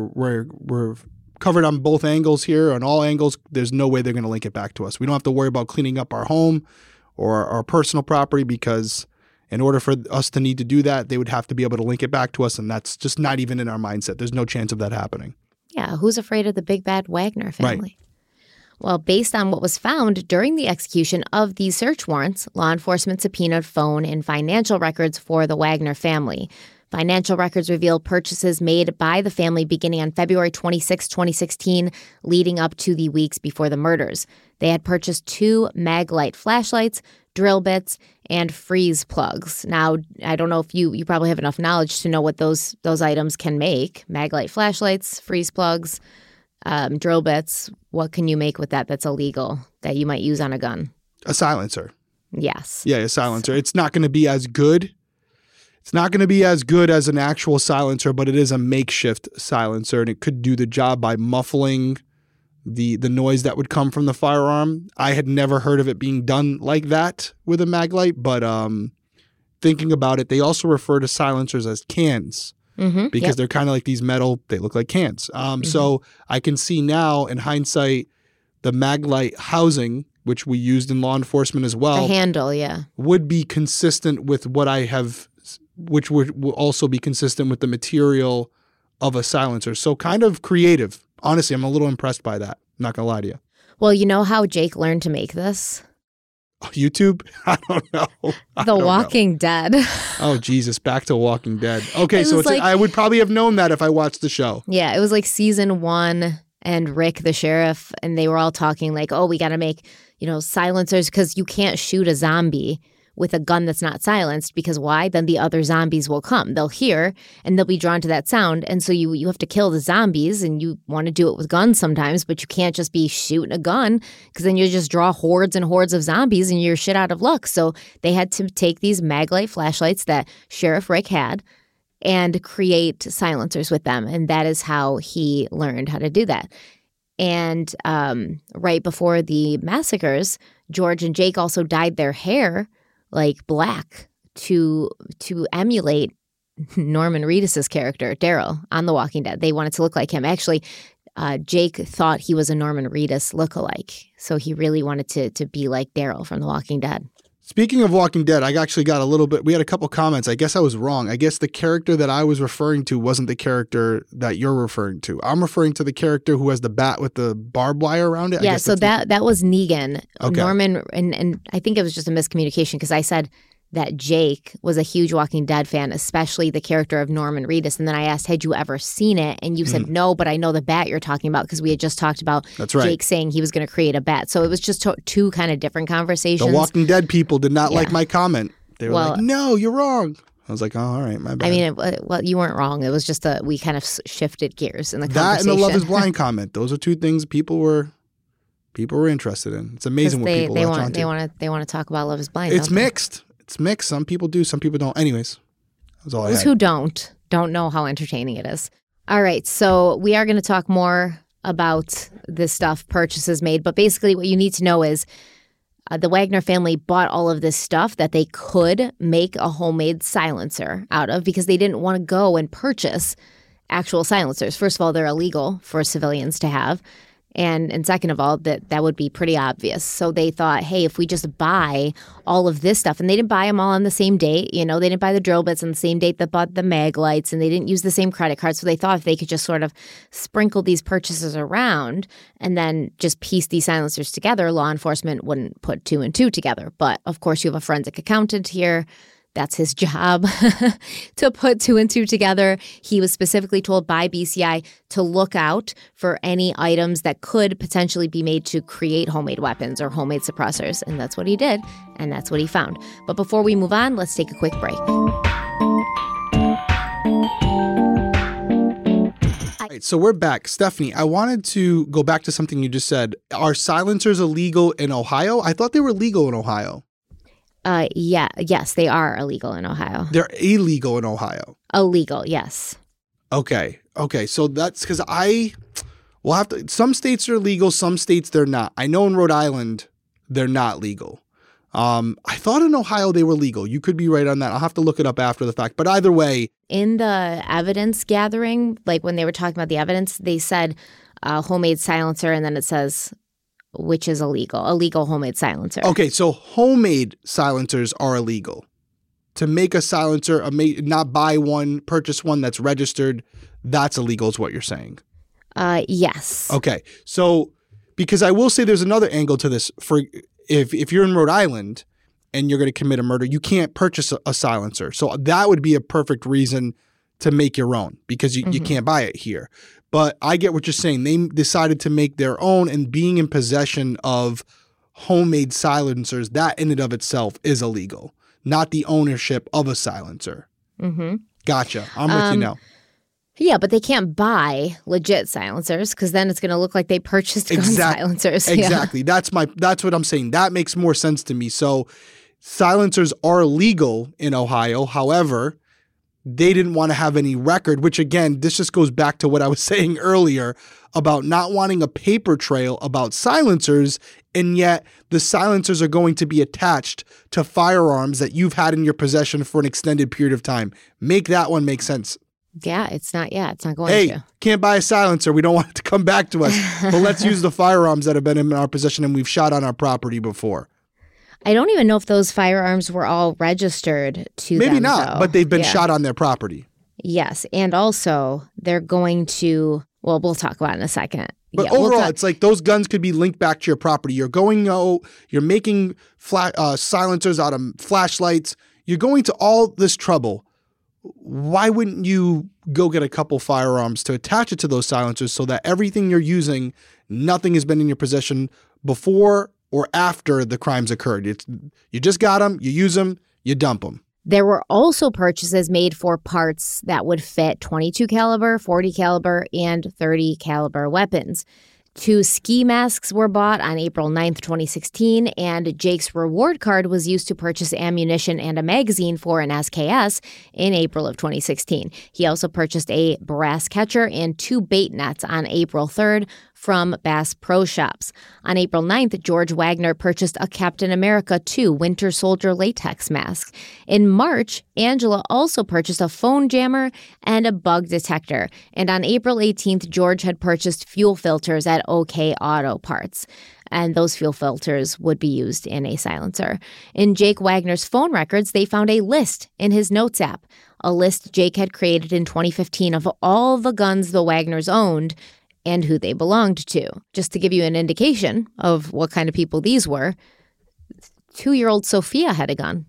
We're covered on both angles here, on all angles. There's no way they're going to link it back to us. We don't have to worry about cleaning up our home or our personal property, because in order for us to need to do that, they would have to be able to link it back to us, and that's just not even in our mindset. There's no chance of that happening. Yeah, who's afraid of the big bad Wagner family? Right. Well, based on what was found during the execution of these search warrants, law enforcement subpoenaed phone and financial records for the Wagner family. Financial records reveal purchases made by the family beginning on February 26, 2016, leading up to the weeks before the murders. They had purchased 2 Maglite flashlights, drill bits, and freeze plugs. Now, I don't know if you probably have enough knowledge to know what those items can make. Maglite flashlights, freeze plugs, drill bits. What can you make with that's illegal that you might use on a gun? A silencer. Yes. Yeah, a silencer. It's not going to be as good. It's not going to be as good as an actual silencer, but it is a makeshift silencer, and it could do the job by muffling the noise that would come from the firearm. I had never heard of it being done like that with a Maglite, but thinking about it, they also refer to silencers as cans because they're kind of like these metal, they look like cans. So I can see now in hindsight, the Maglite housing, which we used in law enforcement as well. The handle, yeah. Would be consistent with what I have, which would also be consistent with the material of a silencer. So kind of creative. Honestly, I'm a little impressed by that. I'm not going to lie to you. Well, you know how Jake learned to make this? YouTube? I don't know. The Walking Dead. Oh, Jesus. Back to Walking Dead. Okay, so like, I would probably have known that if I watched the show. Yeah, it was like season 1 and Rick, the sheriff, and they were all talking like, oh, we got to make, silencers because you can't shoot a zombie with a gun that's not silenced, because why? Then the other zombies will come. They'll hear and they'll be drawn to that sound. And so you have to kill the zombies, and you want to do it with guns sometimes, but you can't just be shooting a gun because then you just draw hordes and hordes of zombies and you're shit out of luck. So they had to take these Maglite flashlights that Sheriff Rick had and create silencers with them. And that is how he learned how to do that. And right before the massacres, George and Jake also dyed their hair like black to emulate Norman Reedus' character, Daryl, on The Walking Dead. They wanted to look like him. Actually, Jake thought he was a Norman Reedus lookalike, so he really wanted to be like Daryl from The Walking Dead. Speaking of Walking Dead, I actually got a little bit, we had a couple comments. I guess I was wrong. I guess the character that I was referring to wasn't the character that you're referring to. I'm referring to the character who has the bat with the barbed wire around it. Yeah, so that was Negan. Okay. Norman, and I think it was just a miscommunication because I said that Jake was a huge Walking Dead fan, especially the character of Norman Reedus. And then I asked, had you ever seen it? And you said no, but I know the bat you're talking about because we had just talked about Jake saying he was going to create a bat. So it was just two kind of different conversations. The Walking Dead people did not like my comment. They were like, no, you're wrong. I was like, oh, all right, my bad. I mean, well, you weren't wrong. It was just we kind of shifted gears in the conversation. That and the Love is Blind comment. Those are two things people were interested in. It's amazing what people latch onto. They want to talk about Love is Blind. It's mixed. It's mixed. Some people do, some people don't. Anyways, that's all I had. Those who don't know how entertaining it is. All right, so we are going to talk more about this stuff, purchases made. But basically what you need to know is the Wagner family bought all of this stuff that they could make a homemade silencer out of because they didn't want to go and purchase actual silencers. First of all, they're illegal for civilians to have. And second of all, that would be pretty obvious. So they thought, hey, if we just buy all of this stuff, and they didn't buy them all on the same date. They didn't buy the drill bits on the same date that bought the Maglites, and they didn't use the same credit card. So they thought if they could just sort of sprinkle these purchases around and then just piece these silencers together, law enforcement wouldn't put 2 and 2 together. But of course, you have a forensic accountant here. That's his job to put 2 and 2 together. He was specifically told by BCI to look out for any items that could potentially be made to create homemade weapons or homemade suppressors. And that's what he did. And that's what he found. But before we move on, let's take a quick break. All right, so we're back. Stephanie, I wanted to go back to something you just said. Are silencers illegal in Ohio? I thought they were legal in Ohio. Yes, they are illegal in Ohio. They're illegal in Ohio. Illegal, yes. Okay. So that's because we'll have to. Some states are legal, some states they're not. I know in Rhode Island they're not legal. I thought in Ohio they were legal. You could be right on that. I'll have to look it up after the fact. But either way, in the evidence gathering, like when they were talking about the evidence, they said homemade silencer, and then it says which is illegal, a legal homemade silencer. Okay, so homemade silencers are illegal. To make a silencer, not buy one, purchase one that's registered, that's illegal is what you're saying. Yes. Okay, so because I will say there's another angle to this. For if you're in Rhode Island and you're going to commit a murder, you can't purchase a silencer. So that would be a perfect reason to make your own because you can't buy it here. But I get what you're saying. They decided to make their own, and being in possession of homemade silencers, that in and of itself is illegal, not the ownership of a silencer. Mm-hmm. Gotcha. I'm with you now. Yeah, but they can't buy legit silencers because then it's going to look like they purchased gun silencers. Exactly. Yeah. That's what I'm saying. That makes more sense to me. So silencers are legal in Ohio. However, they didn't want to have any record, which again, this just goes back to what I was saying earlier about not wanting a paper trail about silencers, and yet the silencers are going to be attached to firearms that you've had in your possession for an extended period of time. Make that one make sense. Yeah, it's not going hey, to. Can't buy a silencer. We don't want it to come back to us. But let's use the firearms that have been in our possession and we've shot on our property before. I don't even know if those firearms were all registered to them. Maybe not, though. but they've been shot on their property. Yes, and also they're going to, well, we'll talk about it in a second. But overall, it's like those guns could be linked back to your property. You're making silencers out of flashlights. You're going to all this trouble. Why wouldn't you go get a couple firearms to attach it to those silencers so that everything you're using, nothing has been in your possession before or after the crimes occurred? You just got them, you use them, you dump them. There were also purchases made for parts that would fit 22 caliber, 40 caliber, and 30 caliber weapons. 2 ski masks were bought on April 9th, 2016, and Jake's reward card was used to purchase ammunition and a magazine for an SKS in April of 2016. He also purchased a brass catcher and 2 bait nets on April 3rd from Bass Pro Shops. On April 9th, George Wagner purchased a Captain America 2 Winter Soldier latex mask. In March, Angela also purchased a phone jammer and a bug detector. And on April 18th, George had purchased fuel filters at OK Auto Parts. And those fuel filters would be used in a silencer. In Jake Wagner's phone records, they found a list in his notes app, a list Jake had created in 2015 of all the guns the Wagners owned and who they belonged to. Just to give you an indication of what kind of people these were, 2-year-old Sophia had a gun.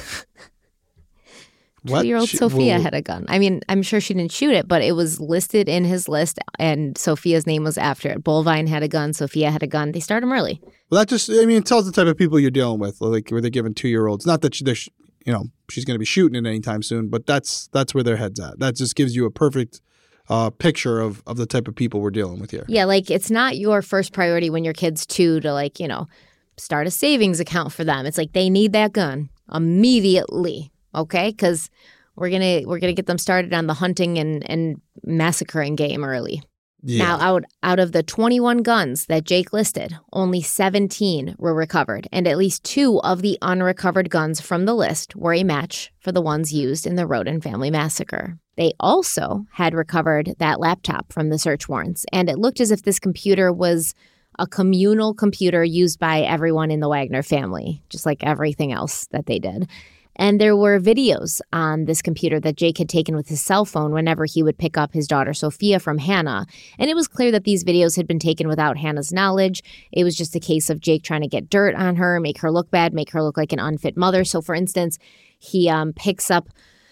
2-year-old Sophia had a gun. I mean, I'm sure she didn't shoot it, but it was listed in his list, and Sophia's name was after it. Bullvine had a gun. Sophia had a gun. They start them early. Well, it tells the type of people you're dealing with, like where they're giving 2-year-olds. Not that she's going to be shooting it anytime soon, but that's where their head's at. That just gives you a perfect picture of the type of people we're dealing with here. Yeah, like it's not your first priority when your kid's 2 to start a savings account for them. It's like they need that gun immediately, okay? Because we're gonna get them started on the hunting and massacring game early. Yeah. Now, out of the 21 guns that Jake listed, only 17 were recovered, and at least 2 of the unrecovered guns from the list were a match for the ones used in the Roden family massacre. They also had recovered that laptop from the search warrants, and it looked as if this computer was a communal computer used by everyone in the Wagner family, just like everything else that they did. And there were videos on this computer that Jake had taken with his cell phone whenever he would pick up his daughter Sophia from Hannah. And it was clear that these videos had been taken without Hannah's knowledge. It was just a case of Jake trying to get dirt on her, make her look bad, make her look like an unfit mother. So, for instance, he picks up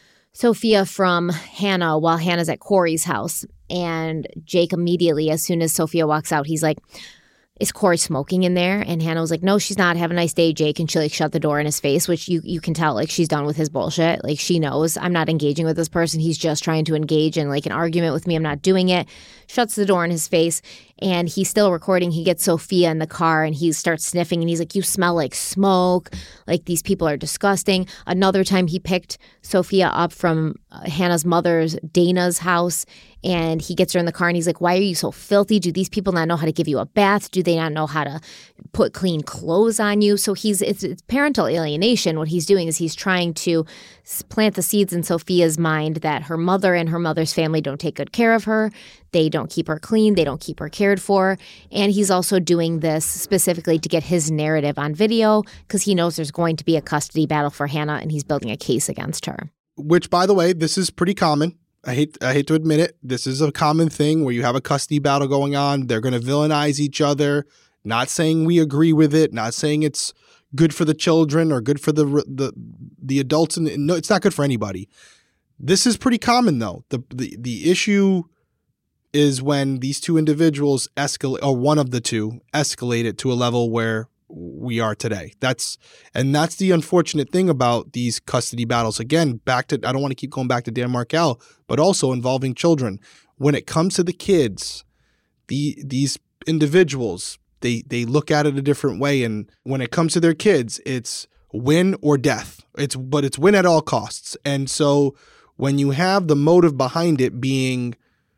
Sophia from Hannah while Hannah's at Corey's house. And Jake immediately, as soon as Sophia walks out, he's like, "Is Corey smoking in there?" And Hannah was like, "No, she's not. Have a nice day, Jake." And she shut the door in his face, which you can tell she's done with his bullshit. She knows I'm not engaging with this person. He's just trying to engage in an argument with me. I'm not doing it. Shuts the door in his face, and he's still recording. He gets Sophia in the car and he starts sniffing and he's like, "You smell like smoke. These people are disgusting." Another time he picked Sophia up from Hannah's mother's, Dana's house, and he gets her in the car and he's like, "Why are you so filthy? Do these people not know how to give you a bath? Do they not know how to put clean clothes on you?" So it's parental alienation. What he's doing is he's trying to plant the seeds in Sophia's mind that her mother and her mother's family don't take good care of her, They don't keep her clean. They don't keep her cared for. And he's also doing this specifically to get his narrative on video because he knows there's going to be a custody battle for Hannah, and he's building a case against her. Which, by the way, this is pretty common. I hate to admit it. This is a common thing where you have a custody battle going on. They're going to villainize each other. Not saying we agree with it. Not saying it's good for the children or good for the adults. And no, it's not good for anybody. This is pretty common, though. The issue is when these two individuals escalate, or one of the two escalate it to a level where we are today. That's the unfortunate thing about these custody battles. Again, I don't want to keep going back to Dan Markel, but also involving children. When it comes to the kids, these individuals, they look at it a different way. And when it comes to their kids, it's win or death. It's win at all costs. And so when you have the motive behind it being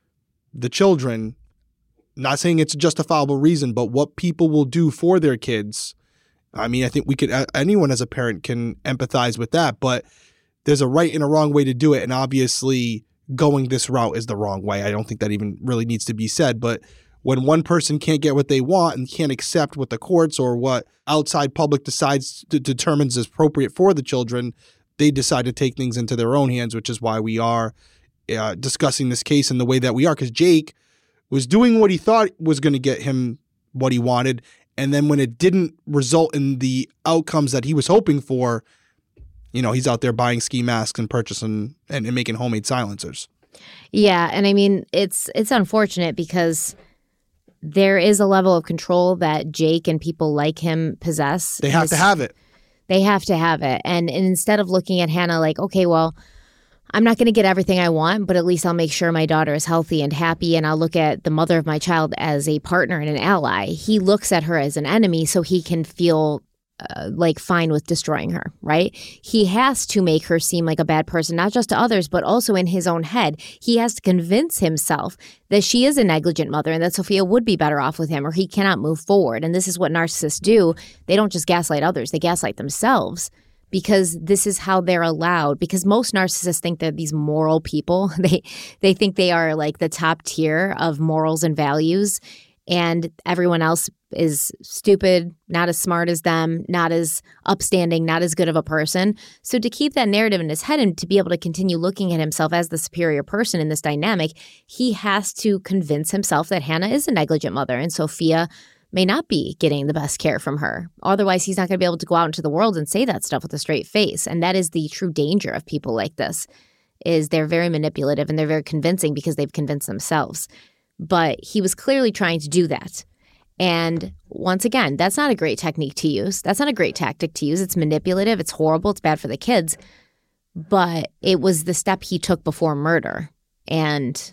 the children, not saying it's a justifiable reason, but what people will do for their kids. I mean, I think anyone as a parent can empathize with that, but there's a right and a wrong way to do it. And obviously going this route is the wrong way. I don't think that even really needs to be said, but when one person can't get what they want and can't accept what the courts or what outside public determines is appropriate for the children, they decide to take things into their own hands, which is why we are discussing this case in the way that we are, because Jake was doing what he thought was going to get him what he wanted, and then when it didn't result in the outcomes that he was hoping for, he's out there buying ski masks and purchasing and making homemade silencers. Yeah, and I mean, it's unfortunate because there is a level of control that Jake and people like him possess. They have to have it. They have to have it. And instead of looking at Hannah like, okay, well, I'm not going to get everything I want, but at least I'll make sure my daughter is healthy and happy, and I'll look at the mother of my child as a partner and an ally. He looks at her as an enemy so he can feel fine with destroying her, right? He has to make her seem like a bad person, not just to others, but also in his own head. He has to convince himself that she is a negligent mother and that Sophia would be better off with him, or he cannot move forward. And this is what narcissists do. They don't just gaslight others, they gaslight themselves. Because this is how they're allowed. Because most narcissists think they're these moral people. They think they are like the top tier of morals and values. And everyone else is stupid, not as smart as them, not as upstanding, not as good of a person. So to keep that narrative in his head and to be able to continue looking at himself as the superior person in this dynamic, he has to convince himself that Hannah is a negligent mother and Sophia may not be getting the best care from her. Otherwise, he's not going to be able to go out into the world and say that stuff with a straight face. And that is the true danger of people like this, is they're very manipulative and they're very convincing because they've convinced themselves. But he was clearly trying to do that. And once again, that's not a great technique to use. That's not a great tactic to use. It's manipulative. It's horrible. It's bad for the kids. But it was the step he took before murder. And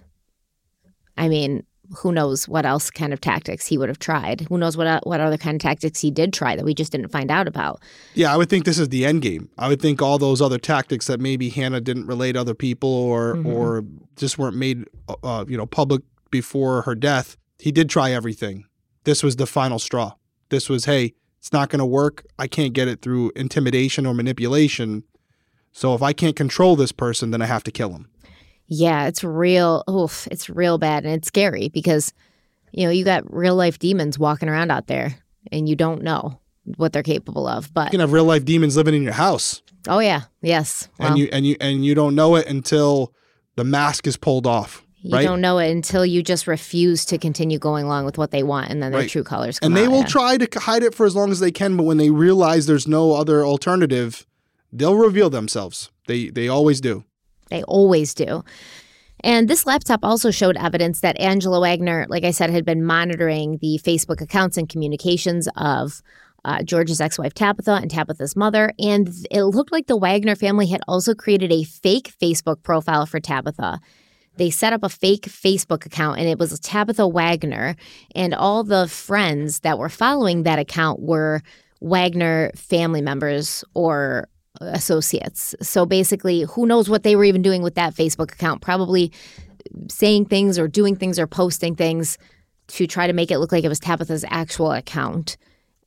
I mean, who knows what else kind of tactics he would have tried. Who knows what other kind of tactics he did try that we just didn't find out about. Yeah, I would think this is the end game. I would think all those other tactics that maybe Hannah didn't relate to other people or just weren't made public before her death. He did try everything. This was the final straw. This was, hey, it's not going to work. I can't get it through intimidation or manipulation. So if I can't control this person, then I have to kill him. Yeah, it's real. Oof, it's real bad. And it's scary because, you got real life demons walking around out there and you don't know what they're capable of. But you can have real life demons living in your house. Oh, yeah. Yes. Well, and you don't know it until the mask is pulled off. You don't know it until you just refuse to continue going along with what they want, and then their true colors come out. And they will try to hide it for as long as they can, but when they realize there's no other alternative, they'll reveal themselves. They always do. They always do. And this laptop also showed evidence that Angela Wagner, like I said, had been monitoring the Facebook accounts and communications of George's ex-wife Tabitha and Tabitha's mother. And it looked like the Wagner family had also created a fake Facebook profile for Tabitha. They set up a fake Facebook account, and it was Tabitha Wagner. And all the friends that were following that account were Wagner family members or associates. So basically, who knows what they were even doing with that Facebook account, probably saying things or doing things or posting things to try to make it look like it was Tabitha's actual account.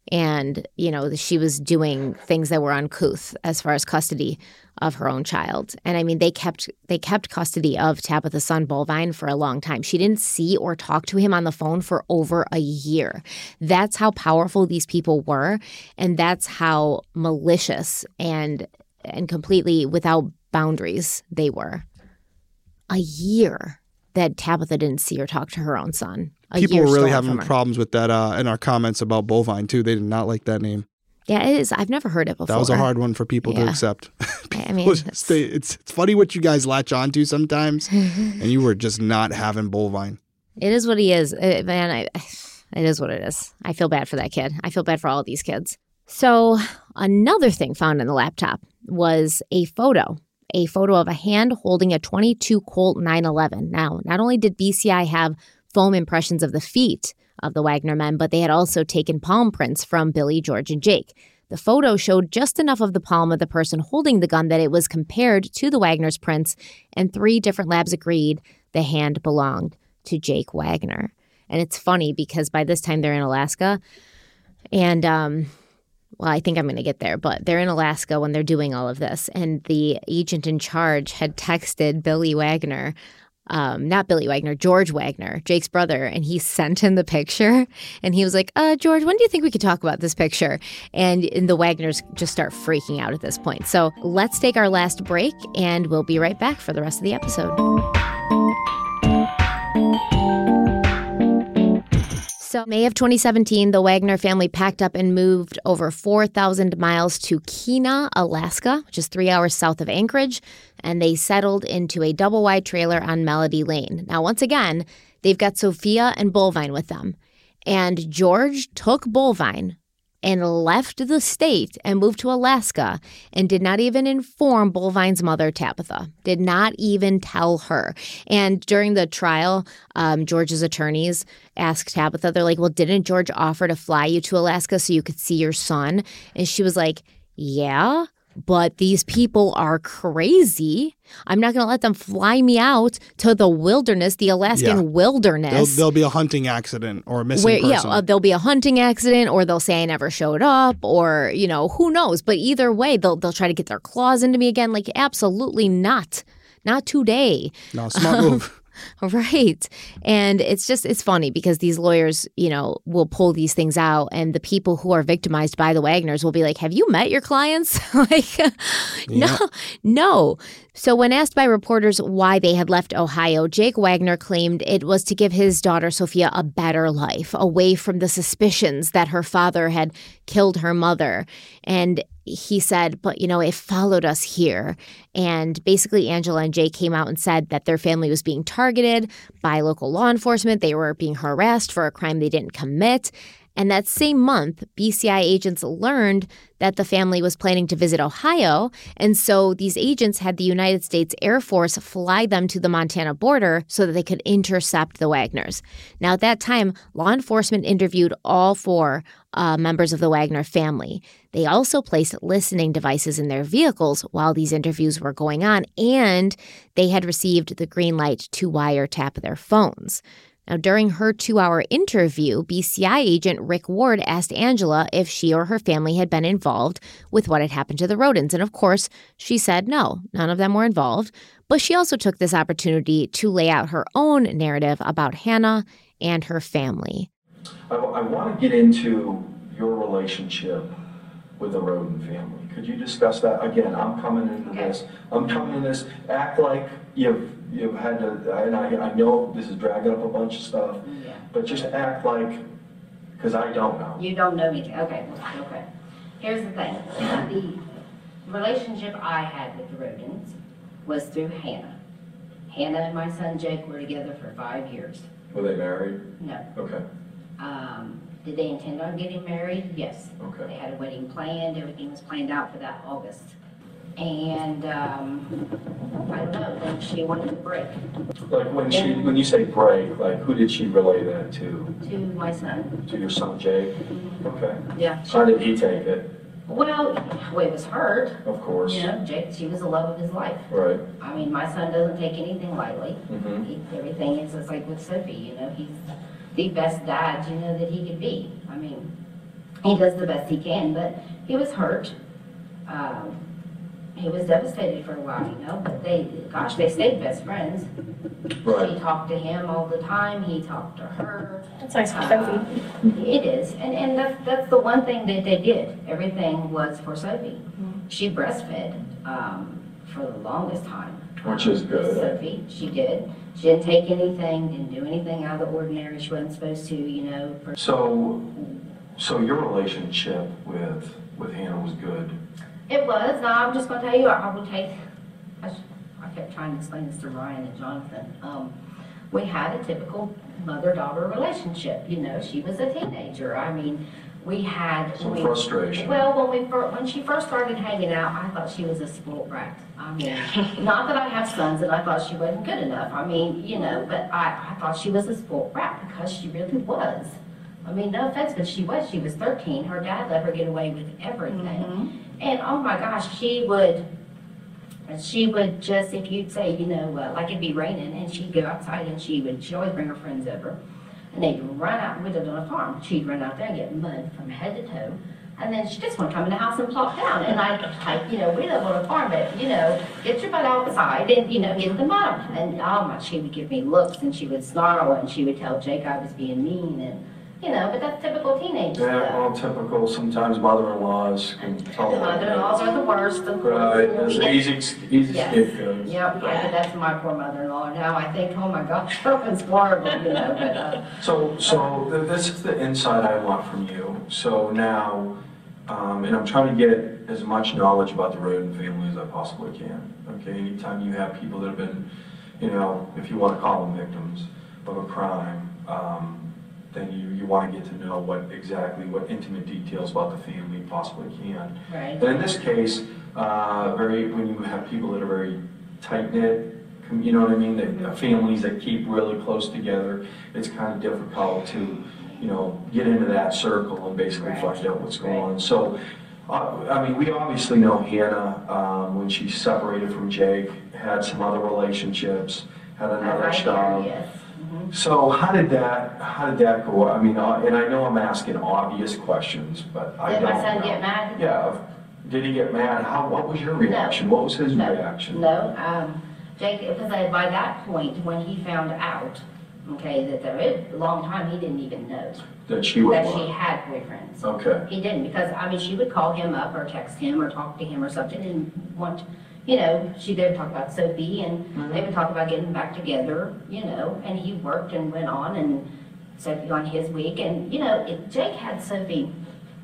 And, she was doing things that were uncouth as far as custody of her own child. And I mean, they kept custody of Tabitha's son, Bullvine, for a long time. She didn't see or talk to him on the phone for over a year. That's how powerful these people were. And that's how malicious and completely without boundaries they were. A year that Tabitha didn't see or talk to her own son. People were really having problems with that in our comments about Bullvine, too. They did not like that name. Yeah, it is. I've never heard it before. That was a hard one for people to accept. I mean, it's funny what you guys latch onto sometimes, and you were just not having Bullvine. It is what he is. Man, it is what it is. I feel bad for that kid. I feel bad for all these kids. So another thing found in the laptop was a photo of a hand holding a .22 Colt 911. Now, not only did BCI have foam impressions of the feet of the Wagner men, but they had also taken palm prints from Billy, George, and Jake. The photo showed just enough of the palm of the person holding the gun that it was compared to the Wagner's prints, and 3 different labs agreed the hand belonged to Jake Wagner. And it's funny because by this time they're in Alaska, and I think I'm going to get there, but they're in Alaska when they're doing all of this, and the agent in charge had texted Billy Wagner, not Billy Wagner, George Wagner, Jake's brother, and he sent him the picture, and he was like, George, when do you think we could talk about this picture? And the Wagners just start freaking out at this point. So let's take our last break, and we'll be right back for the rest of the episode. So May of 2017, the Wagner family packed up and moved over 4,000 miles to Kena, Alaska, which is 3 hours south of Anchorage, and they settled into a double-wide trailer on Melody Lane. Now, once again, they've got Sophia and Bullvine with them, and George took Bullvine and left the state and moved to Alaska and did not even inform Bullvine's mother, Tabitha. Did not even tell her. And during the trial, George's attorneys asked Tabitha, they're like, well, didn't George offer to fly you to Alaska so you could see your son? And she was like, yeah, but these people are crazy. I'm not going to let them fly me out to the wilderness, the Alaskan wilderness. There'll be a hunting accident or a missing person. Yeah, there'll be a hunting accident, or they'll say I never showed up, or, who knows. But either way, they'll try to get their claws into me again. Like, absolutely not. Not today. No, smart move. Right. And it's funny because these lawyers, will pull these things out, and the people who are victimized by the Wagners will be like, have you met your clients? No. So when asked by reporters why they had left Ohio, Jake Wagner claimed it was to give his daughter Sophia a better life, away from the suspicions that her father had killed her mother. And he said, but, it followed us here. And basically, Angela and Jake came out and said that their family was being targeted by local law enforcement. They were being harassed for a crime they didn't commit. And that same month, BCI agents learned that the family was planning to visit Ohio. And so these agents had the United States Air Force fly them to the Montana border so that they could intercept the Wagners. Now, at that time, law enforcement interviewed all 4 members of the Wagner family. They also placed listening devices in their vehicles while these interviews were going on, and they had received the green light to wiretap their phones. Now, during her 2-hour interview, BCI agent Rick Ward asked Angela if she or her family had been involved with what had happened to the Rodins. And of course, she said no, none of them were involved. But she also took this opportunity to lay out her own narrative about Hannah and her family. I want to get into your relationship with the Rodin family. Could you discuss that? Again, I'm coming into this, act like you've had to, and I know this is dragging up a bunch of stuff, but just act like, because I don't know. You don't know me. Okay. Here's the thing. The relationship I had with the Rodins was through Hannah. Hannah and my son Jake were together for 5 years. Were they married? No. Okay. Did they intend on getting married? Yes. Okay. They had a wedding planned. Everything was planned out for that August. And I don't know, then she wanted to break. Like when you say break, like who did she relay that to? To my son. To your son Jake? Okay. Yeah. How did he take it? Well, it was hurt. Of course. Jake, she was the love of his life. Right. I mean, my son doesn't take anything lightly. Mm-hmm. Everything is just like with Sophie, he's the best dad, that he could be. I mean, He does the best he can, but he was hurt. He was devastated for a while, you know, but they stayed best friends. Right. She talked to him all the time, he talked to her. That's nice for Sophie. It is, and that's the one thing that they did. Everything was for Sophie. She breastfed for the longest time. Which is good. Sophie, she did. She didn't take anything, didn't do anything out of the ordinary she wasn't supposed to, you know. So your relationship with Hannah was good. It was. Now, I'm just going to tell you, I kept trying to explain this to Ryan and Jonathan. We had a typical mother-daughter relationship. You know, she was a teenager. I mean, we had Some frustration. Well, when she first started hanging out, I thought she was a spoiled brat. I mean, not that I have sons and I thought she wasn't good enough. I mean, you know, but I thought she was a spoiled brat because she really was. I mean, no offense, but she was. She was 13. Her dad let her get away with everything. And oh my gosh, she would just, if you'd say, you know, like it'd be raining and she'd go outside and she'd always bring her friends over. And they'd run out, we lived on a farm. She'd run out there and get mud from head to toe. And then she just want to come in the house and plop down. And you know, we live on a farm, but, you know, get your butt outside and, you know, get the mud. And oh my, she would give me looks and she would snarl and she would tell Jake I was being mean and, you know, but that's typical teenage stuff. Yeah, well, typical. Sometimes mother-in-laws can tell. The mother-in-laws are the worst. Right, there's easy Yes. scapegoats. Yep, I did that to my poor mother-in-law. Now I think, oh my gosh, that was horrible, you know, but, So this is the insight I want from you. So now, and I'm trying to get as much knowledge about the Roden family as I possibly can. Okay, anytime you have people that have been, you know, if you want to call them victims of a crime, then you want to get to know what intimate details about the family you possibly can. right. And in this case, when you have people that are very tight-knit, you know what I mean, that families that keep really close together, it's kind of difficult to, you know, get into that circle and basically Right. find out what's going on. So, I mean, we obviously know Hannah, when she separated from Jake, had some other relationships, had another Right child. here, yes. So how did that go? I mean, and I know I'm asking obvious questions, but I Did don't my son know. get mad? Yeah. Did he get mad? What was your reaction? What was his No. reaction? No, Jake, because by that point, when he found out, okay, that a long time, he didn't even know That she was that she one. had boyfriends. Okay. He didn't, because, I mean, she would call him up or text him or talk to him or something and you know, they would talk about Sophie and they would talk about getting back together, you know, and he worked and went on and Sophie on his week. And, you know, Jake had Sophie,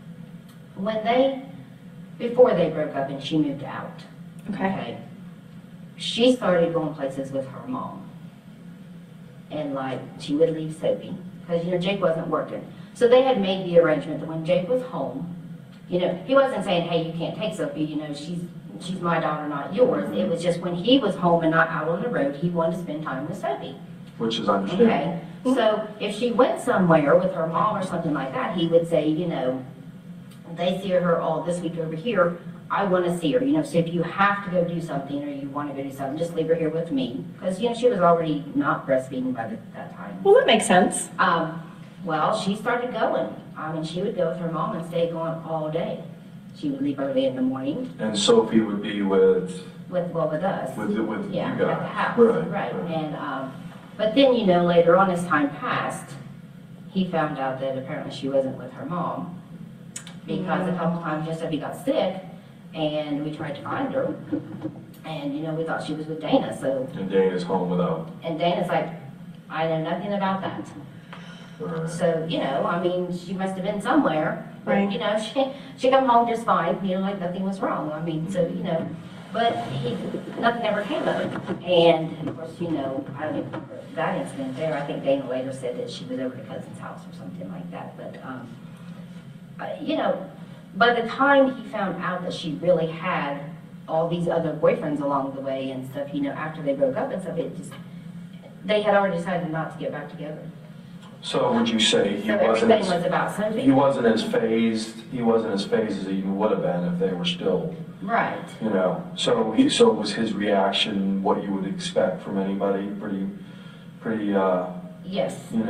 before they broke up and she moved out, Okay. she started going places with her mom. And like, she would leave Sophie, because, you know, Jake wasn't working. So they had made the arrangement that when Jake was home, you know, he wasn't saying, hey, you can't take Sophie, you know, she's my daughter, not yours. It was just when he was home and not out on the road, he wanted to spend time with Sophie. Which is understandable. Okay, so if she went somewhere with her mom or something like that, he would say, you know, they see her all this week over here, I want to see her, you know, so if you have to go do something or you want to go do something, just leave her here with me. Because, you know, she was already not breastfeeding by that time. Well, that makes sense. Well, she started going. I mean, she would go with her mom and stay going all day. She would leave early in the morning And Sophie would be with with us. you Yeah, guys. at the house, Right. right. And, but then, you know, later on as time passed, he found out that apparently she wasn't with her mom. Because a couple times Sophie got sick and we tried to find her. And, you know, we thought she was with Dana, so, And Dana's home without. and Dana's like, I know nothing about that. Right. So, you know, I mean, she must have been somewhere. But, Right. you know, she come home just fine, you know, like nothing was wrong. I mean, so, you know, but nothing ever came of it. And of course, you know, I don't even remember that incident there. I think Dana later said that she was over to cousin's house or something like that. But, you know, by the time he found out that she really had all these other boyfriends along the way and stuff, you know, after they broke up and stuff, they had already decided not to get back together. So would you say he So wasn't everything was about Sophie. he wasn't as phased as he would have been if they were still, Right. you know? So was his reaction what you would expect from anybody? Pretty Yes. you know,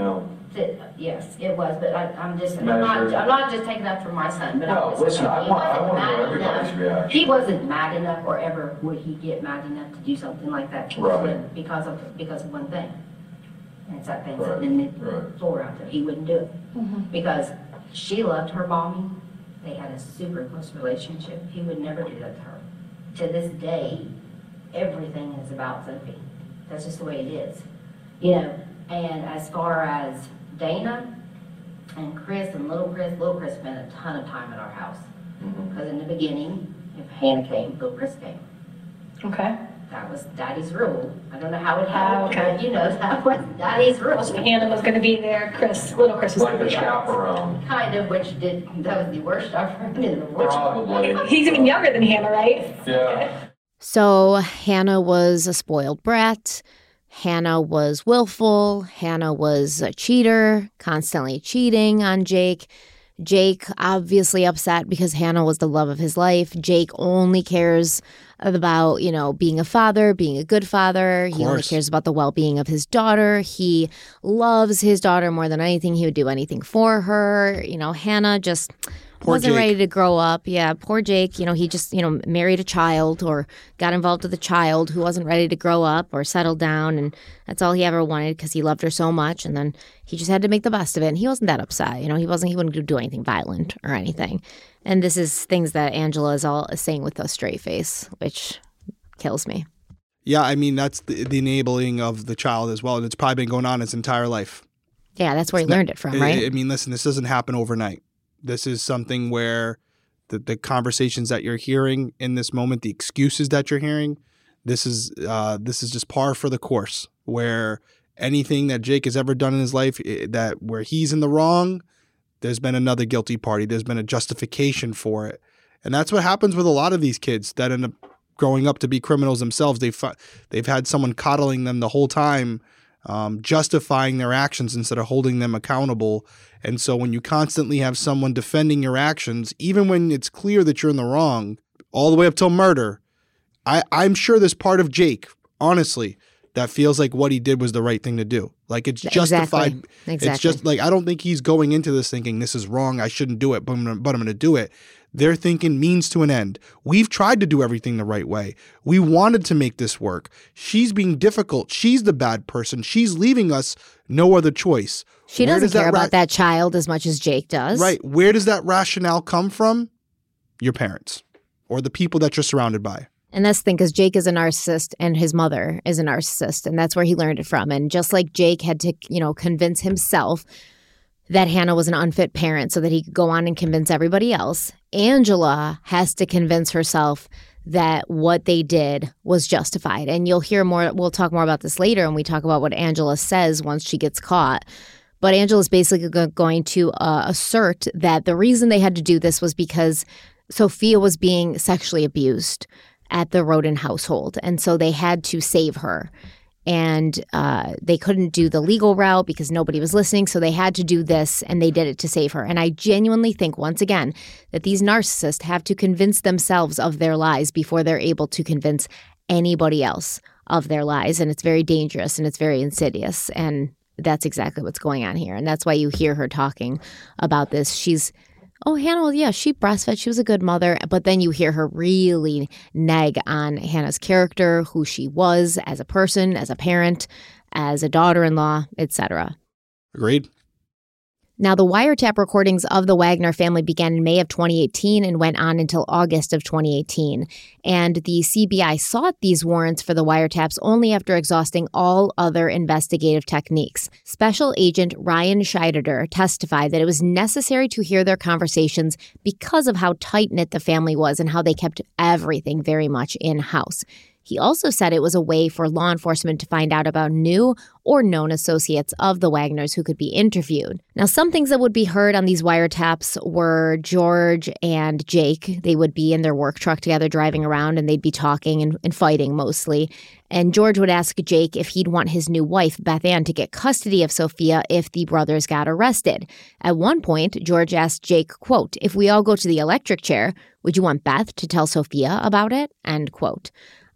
Yes, it was, but I'm Measured. not just taking up for my son, but No, I'm just listen, saying, I he want wasn't to know mad everybody's enough. reaction. He wasn't mad enough, or ever would he get mad enough to do something like that. He Right. wouldn't, because of one thing. And it's that thing Right, sitting in the right. floor out there. He wouldn't do it. Because she loved her mommy. They had a super close relationship. He would never do that to her. To this day, everything is about Sophie. That's just the way it is. You know, and as far as Dana and Chris and little Chris spent a ton of time at our house. Because in the beginning, if Hannah came, little Chris came. Okay. That was Daddy's rule. I don't know how it Oh, happened, okay. but you know, that was Daddy's rule. So Hannah was going to be there. Little Chris was Like going to a be there. chaperone. Kind of, that was the worst I've heard in the worst. Probably. He's even younger than Hannah, right? Yeah. So Hannah was a spoiled brat. Hannah was willful. Hannah was a cheater, constantly cheating on Jake. Jake obviously upset because Hannah was the love of his life. Jake only cares about, being a father, being a good father. He only cares about the well-being of his daughter. He loves his daughter more than anything. He would do anything for her. Hannah just wasn't ready to grow up. Yeah, poor Jake. He just, married a child or got involved with a child who wasn't ready to grow up or settle down. And that's all he ever wanted because he loved her so much. And then he just had to make the best of it. And he wasn't that upset. He wouldn't do anything violent or anything. And this is things that Angela is all saying with a straight face, which kills me. Yeah, I mean, that's the enabling of the child as well. And it's probably been going on his entire life. Yeah, that's where he learned it from, right? I mean, listen, this doesn't happen overnight. This is something where the conversations that you're hearing in this moment, the excuses that you're hearing, this is just par for the course. Where anything that Jake has ever done in his life, where he's in the wrong, there's been another guilty party. There's been a justification for it, and that's what happens with a lot of these kids that end up growing up to be criminals themselves. They've had someone coddling them the whole time, justifying their actions instead of holding them accountable. And so when you constantly have someone defending your actions, even when it's clear that you're in the wrong, all the way up till murder, I'm sure there's part of Jake, honestly, that feels like what he did was the right thing to do. Like it's justified. Exactly. It's just like, I don't think he's going into this thinking this is wrong, I shouldn't do it, but I'm going to do it. They're thinking means to an end. We've tried to do everything the right way. We wanted to make this work. She's being difficult. She's the bad person. She's leaving us no other choice. She doesn't care about that child as much as Jake does. Right. Where does that rationale come from? Your parents or the people that you're surrounded by. And that's the thing, because Jake is a narcissist and his mother is a narcissist, and that's where he learned it from. And just like Jake had to, convince himself that Hannah was an unfit parent so that he could go on and convince everybody else, Angela has to convince herself that what they did was justified. And you'll hear more, we'll talk more about this later when we talk about what Angela says once she gets caught. But Angela's basically going to assert that the reason they had to do this was because Sophia was being sexually abused at the Roden household. And so they had to save her. And they couldn't do the legal route because nobody was listening. So they had to do this, and they did it to save her. And I genuinely think, once again, that these narcissists have to convince themselves of their lies before they're able to convince anybody else of their lies. And it's very dangerous and it's very insidious. And that's exactly what's going on here. And that's why you hear her talking about this. Hannah, well, yeah, she breastfed. She was a good mother. But then you hear her really nag on Hannah's character, who she was as a person, as a parent, as a daughter-in-law, etc. Agreed. Now, the wiretap recordings of the Wagner family began in May of 2018 and went on until August of 2018. And the CBI sought these warrants for the wiretaps only after exhausting all other investigative techniques. Special Agent Ryan Scheider testified that it was necessary to hear their conversations because of how tight-knit the family was and how they kept everything very much in-house. He also said it was a way for law enforcement to find out about new or known associates of the Wagners who could be interviewed. Now, some things that would be heard on these wiretaps were George and Jake. They would be in their work truck together driving around, and they'd be talking and fighting mostly. And George would ask Jake if he'd want his new wife, Beth Ann, to get custody of Sophia if the brothers got arrested. At one point, George asked Jake, quote, "If we all go to the electric chair, would you want Beth to tell Sophia about it?" End quote.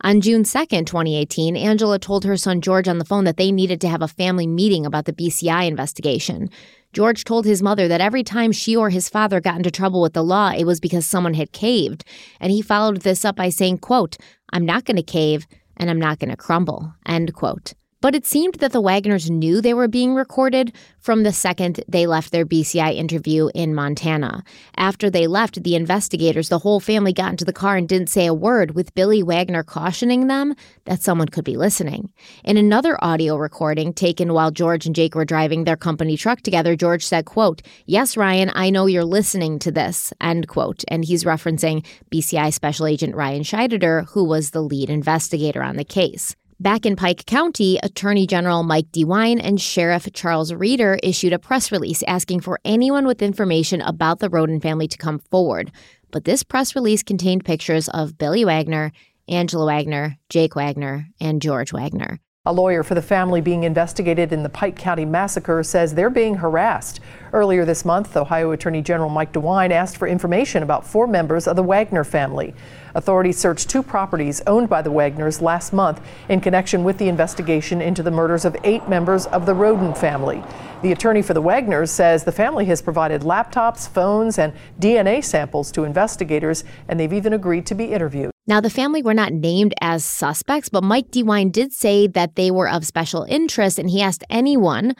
On June 2nd, 2018, Angela told her son George on the phone that they needed to have a family meeting about the BCI investigation. George told his mother that every time she or his father got into trouble with the law, it was because someone had caved. And he followed this up by saying, quote, "I'm not going to cave and I'm not going to crumble," end quote. But it seemed that the Wagners knew they were being recorded from the second they left their BCI interview in Montana. After they left, the investigators, the whole family, got into the car and didn't say a word, with Billy Wagner cautioning them that someone could be listening. In another audio recording taken while George and Jake were driving their company truck together, George said, quote, "Yes, Ryan, I know you're listening to this," end quote. And he's referencing BCI Special Agent Ryan Scheideter, who was the lead investigator on the case. Back in Pike County, Attorney General Mike DeWine and Sheriff Charles Reeder issued a press release asking for anyone with information about the Rhoden family to come forward. But this press release contained pictures of Billy Wagner, Angela Wagner, Jake Wagner, and George Wagner. A lawyer for the family being investigated in the Pike County massacre says they're being harassed. Earlier this month, Ohio Attorney General Mike DeWine asked for information about 4 members of the Wagner family. Authorities searched 2 properties owned by the Wagners last month in connection with the investigation into the murders of 8 members of the Rhoden family. The attorney for the Wagners says the family has provided laptops, phones, and DNA samples to investigators, and they've even agreed to be interviewed. Now, the family were not named as suspects, but Mike DeWine did say that they were of special interest, and he asked anyone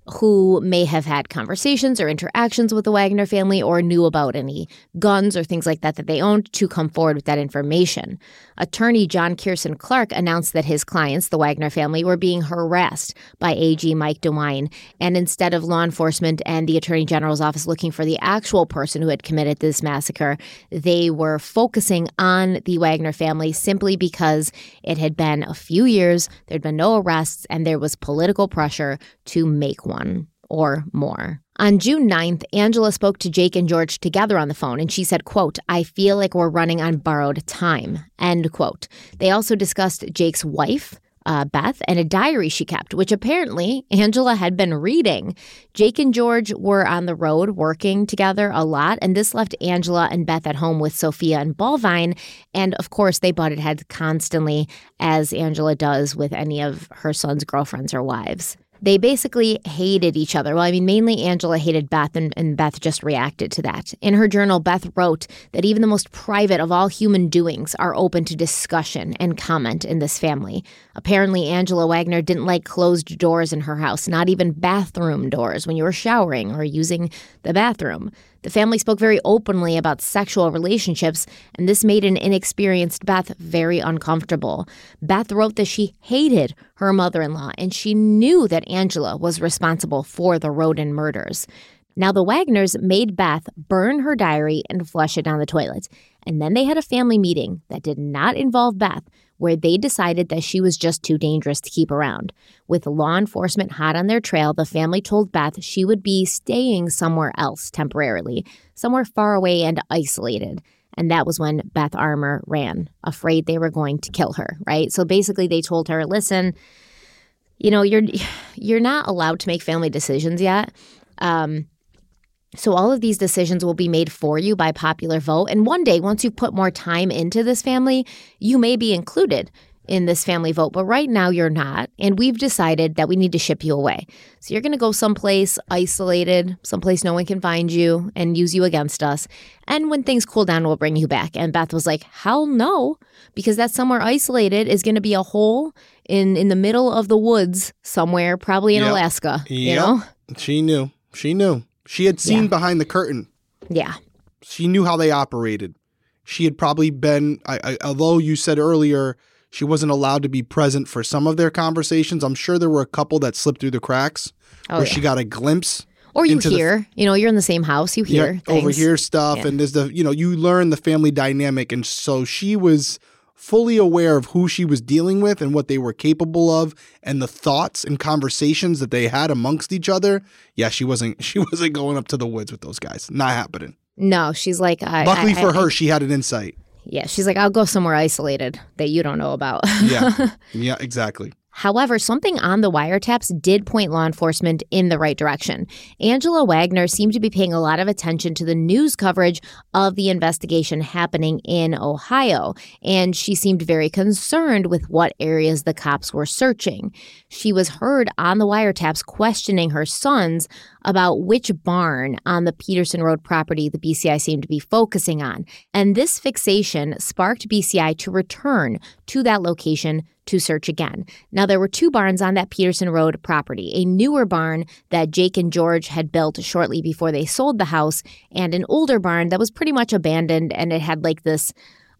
who may have had conversations or interactions with the Wagner family or knew about any guns or things like that they owned to come forward with that information. Attorney John Kierson Clark announced that his clients, the Wagner family, were being harassed by AG Mike DeWine, and instead of law enforcement and the Attorney General's office looking for the actual person who had committed this massacre, they were focusing on the Wagner family simply because it had been a few years, there'd been no arrests, and there was political pressure to make one or more. On June 9th, Angela spoke to Jake and George together on the phone, and she said, quote, "I feel like we're running on borrowed time," end quote. They also discussed Jake's wife, Beth, and a diary she kept, which apparently Angela had been reading. Jake and George were on the road working together a lot, and this left Angela and Beth at home with Sophia and Ballvine, and of course they butted heads constantly, as Angela does with any of her son's girlfriends or wives. They basically hated each other. Well, I mean, mainly Angela hated Beth, and Beth just reacted to that. In her journal, Beth wrote that even the most private of all human doings are open to discussion and comment in this family. Apparently, Angela Wagner didn't like closed doors in her house, not even bathroom doors when you were showering or using the bathroom. The family spoke very openly about sexual relationships, and this made an inexperienced Beth very uncomfortable. Beth wrote that she hated her mother-in-law, and she knew that Angela was responsible for the Rhoden murders. Now, the Wagners made Beth burn her diary and flush it down the toilet. And then they had a family meeting that did not involve Beth, where they decided that she was just too dangerous to keep around. With law enforcement hot on their trail, the family told Beth she would be staying somewhere else temporarily, somewhere far away and isolated. And that was when Beth Armour ran, afraid they were going to kill her, right? So basically they told her, listen, you know, you're not allowed to make family decisions yet. So all of these decisions will be made for you by popular vote. And one day, once you put more time into this family, you may be included in this family vote. But right now, you're not. And we've decided that we need to ship you away. So you're going to go someplace isolated, someplace no one can find you and use you against us. And when things cool down, we'll bring you back. And Beth was like, hell no, because that somewhere isolated is going to be a hole in the middle of the woods somewhere, probably in Alaska. You know? She knew. She had seen behind the curtain. Yeah. She knew how they operated. She had probably been, although you said earlier she wasn't allowed to be present for some of their conversations, I'm sure there were a couple that slipped through the cracks where she got a glimpse. Or you hear, you're in the same house, you hear things. Overhear stuff, and there's you learn the family dynamic. And so she was fully aware of who she was dealing with and what they were capable of and the thoughts and conversations that they had amongst each other. Yeah, she wasn't going up to the woods with those guys. Not happening. No, she's like... Luckily for her, she had an insight. Yeah, she's like, I'll go somewhere isolated that you don't know about. Yeah, exactly. However, something on the wiretaps did point law enforcement in the right direction. Angela Wagner seemed to be paying a lot of attention to the news coverage of the investigation happening in Ohio, and she seemed very concerned with what areas the cops were searching. She was heard on the wiretaps questioning her sons about which barn on the Peterson Road property the BCI seemed to be focusing on. And this fixation sparked BCI to return to that location to search again. Now, there were 2 barns on that Peterson Road property, a newer barn that Jake and George had built shortly before they sold the house, and an older barn that was pretty much abandoned, and it had like this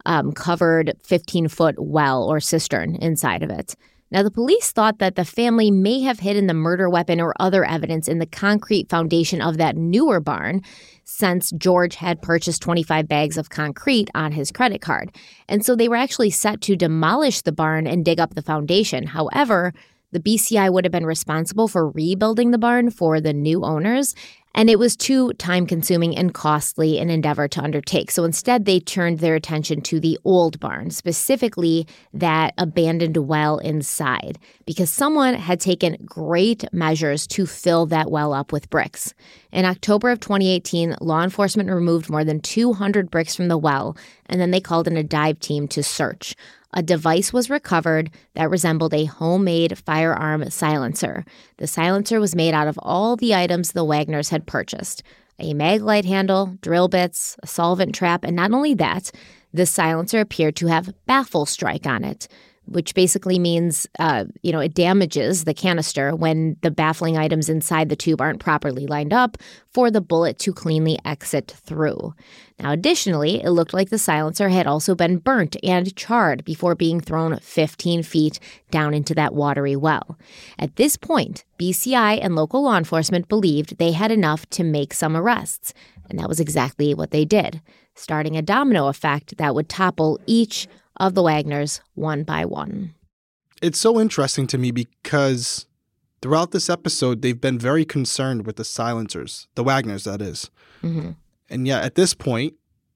covered 15-foot well or cistern inside of it. Now, the police thought that the family may have hidden the murder weapon or other evidence in the concrete foundation of that newer barn, since George had purchased 25 bags of concrete on his credit card. And so they were actually set to demolish the barn and dig up the foundation. However, the BCI would have been responsible for rebuilding the barn for the new owners, and it was too time-consuming and costly an endeavor to undertake. So instead, they turned their attention to the old barn, specifically that abandoned well inside, because someone had taken great measures to fill that well up with bricks. In October of 2018, law enforcement removed more than 200 bricks from the well, and then they called in a dive team to search. A device was recovered that resembled a homemade firearm silencer. The silencer was made out of all the items the Wagners had purchased: a mag light handle, drill bits, a solvent trap, and not only that, this silencer appeared to have baffle strike on it, which basically means, it damages the canister when the baffling items inside the tube aren't properly lined up for the bullet to cleanly exit through. Now, additionally, it looked like the silencer had also been burnt and charred before being thrown 15 feet down into that watery well. At this point, BCI and local law enforcement believed they had enough to make some arrests, and that was exactly what they did, starting a domino effect that would topple each of the Wagners one by one. It's so interesting to me because throughout this episode, they've been very concerned with the silencers, the Wagners, that is. Mm-hmm. And yet at this point,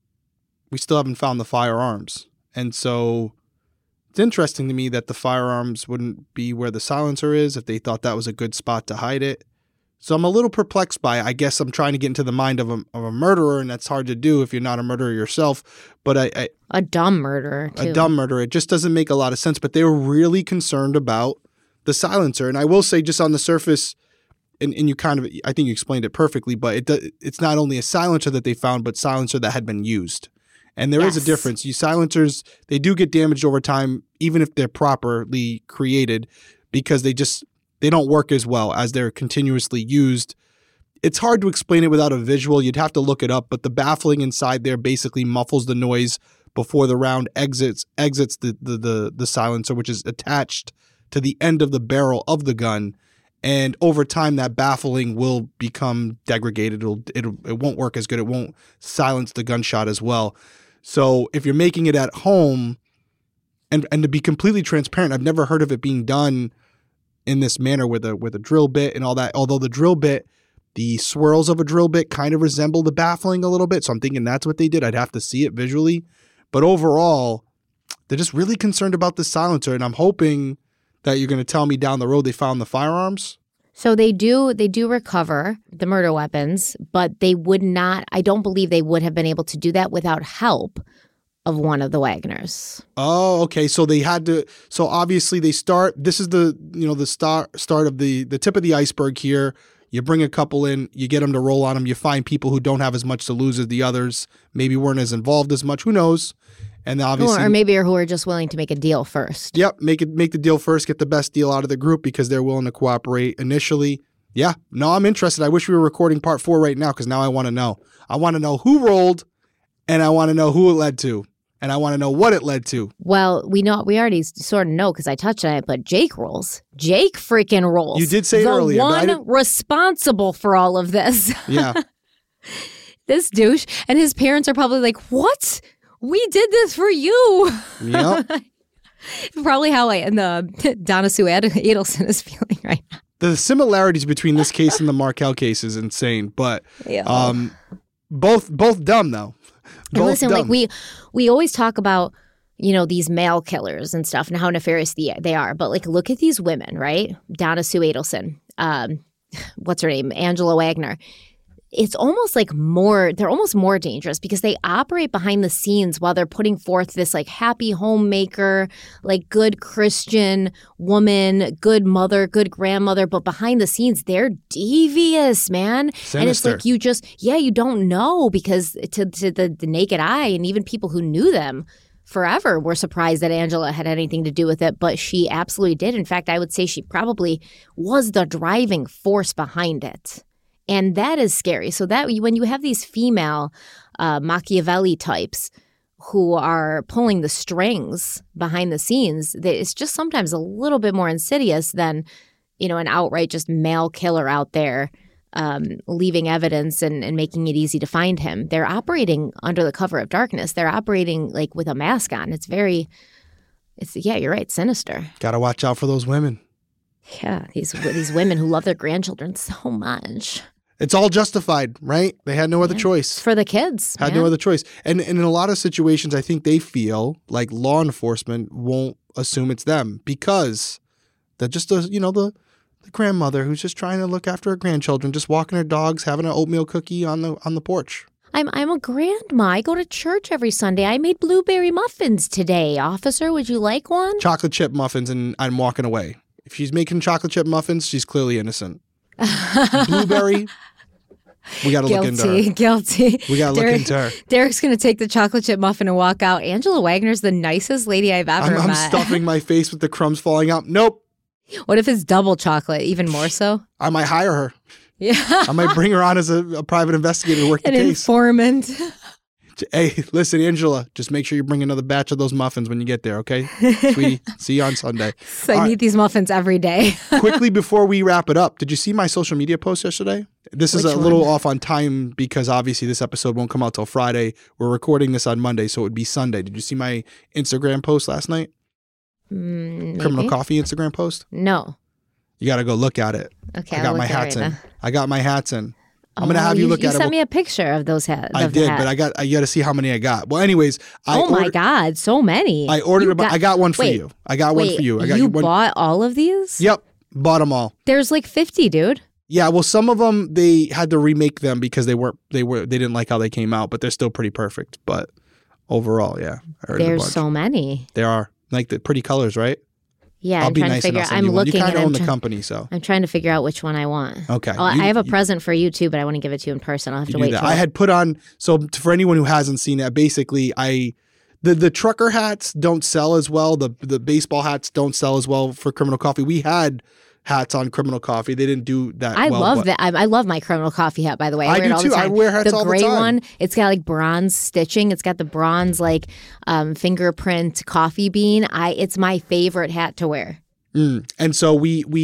we still haven't found the firearms. And so it's interesting to me that the firearms wouldn't be where the silencer is if they thought that was a good spot to hide it. So I'm a little perplexed by it. I guess I'm trying to get into the mind of a murderer, and that's hard to do if you're not a murderer yourself. But a dumb murderer, too. A dumb murderer. It just doesn't make a lot of sense. But they were really concerned about the silencer. And I will say, just on the surface, and you kind of, I think you explained it perfectly, but it's not only a silencer that they found, but silencer that had been used. And there is a difference. You silencers, they do get damaged over time, even if they're properly created, because they don't work as well as they're continuously used. It's hard to explain it without a visual. You'd have to look it up, but the baffling inside there basically muffles the noise before the round exits the silencer, which is attached to the end of the barrel of the gun. And over time, that baffling will become degraded. It won't work as good. It won't silence the gunshot as well. So if you're making it at home, and to be completely transparent, I've never heard of it being done in this manner with a drill bit and all that. Although the drill bit, the swirls of a drill bit kind of resemble the baffling a little bit. So I'm thinking that's what they did. I'd have to see it visually. But overall, they're just really concerned about the silencer. And I'm hoping that you're going to tell me down the road they found the firearms. So they do recover the murder weapons, but they would not, I don't believe they would have been able to do that without help of one of the Wagners. Oh, okay. So they had to. So obviously they start. This is the start of the tip of the iceberg here. You bring a couple in, you get them to roll on them. You find people who don't have as much to lose as the others, maybe weren't as involved as much. Who knows? And obviously, or maybe who are just willing to make a deal first. Yep, make the deal first. Get the best deal out of the group because they're willing to cooperate initially. Yeah, no, I'm interested. I wish we were recording part 4 right now because now I want to know. I want to know who rolled, and I want to know who it led to. And I want to know what it led to. Well, we already sort of know because I touched on it, but Jake rolls. Jake freaking rolls. You did say it earlier. The one responsible for all of this. Yeah. This douche. And his parents are probably like, what? We did this for you. Yep. Probably how Donna Sue Adelson is feeling right now. The similarities between this case and the Markel case is insane, but both dumb though. And listen, dumb. like we always talk about, these male killers and stuff and how nefarious they are. But like, look at these women, right? Donna Sue Adelson, what's her name? Angela Wagner. It's almost like they're almost more dangerous because they operate behind the scenes while they're putting forth this like happy homemaker, like good Christian woman, good mother, good grandmother. But behind the scenes, they're devious, man. Sinister. And it's like you don't know because to the naked eye and even people who knew them forever were surprised that Angela had anything to do with it. But she absolutely did. In fact, I would say she probably was the driving force behind it. And that is scary. So that when you have these female Machiavelli types who are pulling the strings behind the scenes, it's just sometimes a little bit more insidious than, an outright just male killer out there leaving evidence and making it easy to find him. They're operating under the cover of darkness. They're operating like with a mask on. You're right, sinister. Got to watch out for those women. Yeah, these women who love their grandchildren so much. It's all justified, right? They had no other choice. For the kids. Had no other choice. And in a lot of situations, I think they feel like law enforcement won't assume it's them because they're just, the grandmother who's just trying to look after her grandchildren, just walking her dogs, having an oatmeal cookie on the porch. I'm a grandma. I go to church every Sunday. I made blueberry muffins today. Officer, would you like one? Chocolate chip muffins, and I'm walking away. If she's making chocolate chip muffins, she's clearly innocent. Blueberry, we got to look into her. Guilty. We got to look into her. Derek's going to take the chocolate chip muffin and walk out. Angela Wagner's the nicest lady I've ever met. I'm stuffing my face with the crumbs falling out. Nope. What if it's double chocolate, even more so? I might hire her. Yeah. I might bring her on as a private investigator to work the case. An informant. Hey, listen, Angela, just make sure you bring another batch of those muffins when you get there, okay? Sweetie, see you on Sunday. So I need these muffins every day. Quickly before we wrap it up, did you see my social media post yesterday? This is a little off on time because obviously this episode won't come out till Friday. We're recording this on Monday, so it would be Sunday. Did you see my Instagram post last night? Maybe. Criminal Coffee Instagram post? No. You got to go look at it. Okay, I got my hats in. I got my hats in. I'm going to have you look at it. You sent me a picture of those hats. I did, but you got to see how many I got. Well, anyways, my God, so many. I ordered them. I got one for you. I got one for you. You bought all of these? Yep, bought them all. There's like 50, dude. Yeah, well, some of them they had to remake them because they didn't like how they came out, but they're still pretty perfect. But overall, yeah, there's so many. There are like the pretty colors, right? Yeah, I'm trying to figure out. I'm looking. You kind of own the company, so I'm trying to figure out which one I want. Okay. I have a present for you too, but I want to give it to you in person. I'll have to wait. I had put on. So for anyone who hasn't seen it, basically, the trucker hats don't sell as well. The baseball hats don't sell as well for Criminal Coffee. We had hats on Criminal Coffee. They didn't do that. I love that. I love my Criminal Coffee hat, by the way. I do too. I wear hats all the time. The gray one, it's got like bronze stitching. It's got the bronze like fingerprint coffee bean. It's my favorite hat to wear. And so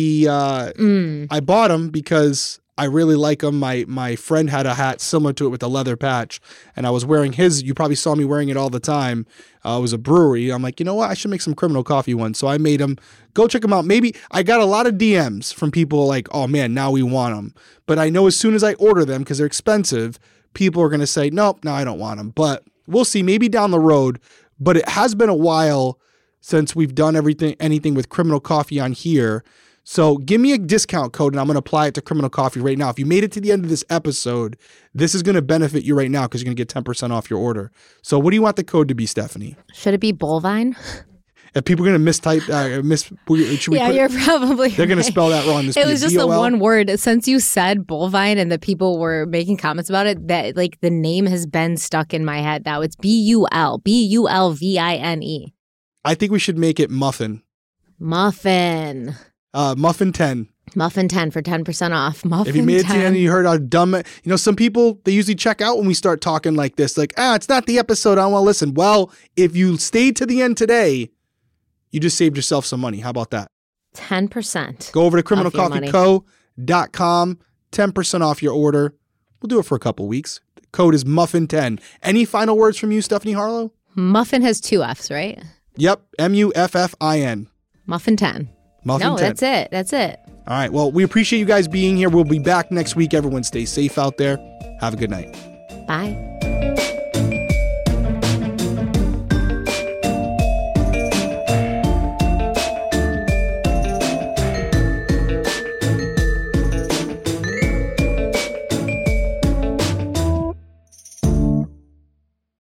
I bought them because I really like them. My friend had a hat similar to it with a leather patch, and I was wearing his. You probably saw me wearing it all the time. It was a brewery. I'm like, you know what? I should make some Criminal Coffee ones. So I made them. Go check them out. Maybe I got a lot of DMs from people like, oh man, now we want them. But I know as soon as I order them, because they're expensive, people are going to say, nope, no, I don't want them. But we'll see. Maybe down the road. But it has been a while since we've done anything with Criminal Coffee on here. So give me a discount code and I'm going to apply it to Criminal Coffee right now. If you made it to the end of this episode, this is going to benefit you right now because you're going to get 10% off your order. So what do you want the code to be, Stephanie? Should it be Bullvine? If people are going to mistype, you're probably They're going to spell that wrong. It was just the one word. Since you said Bullvine and the people were making comments about it, that like the name has been stuck in my head now. It's Bulvine. I think we should make it Muffin. Muffin 10. Muffin 10 for 10% off. Muffin if you made it 10. to the end and you heard how dumb, some people, they usually check out when we start talking like this, like, it's not the episode, I don't want to listen. Well, if you stayed to the end today, you just saved yourself some money. How about that? 10%. Go over to criminalcoffeeco.com, 10% off your order. We'll do it for a couple weeks. The code is Muffin10. Any final words from you, Stephanie Harlow? Muffin has 2 F's, right? Yep, Muffin. Muffin 10. Muffin 10. That's it. All right, well, we appreciate you guys being here. We'll be back next week. Everyone stay safe out there. Have a good night. Bye.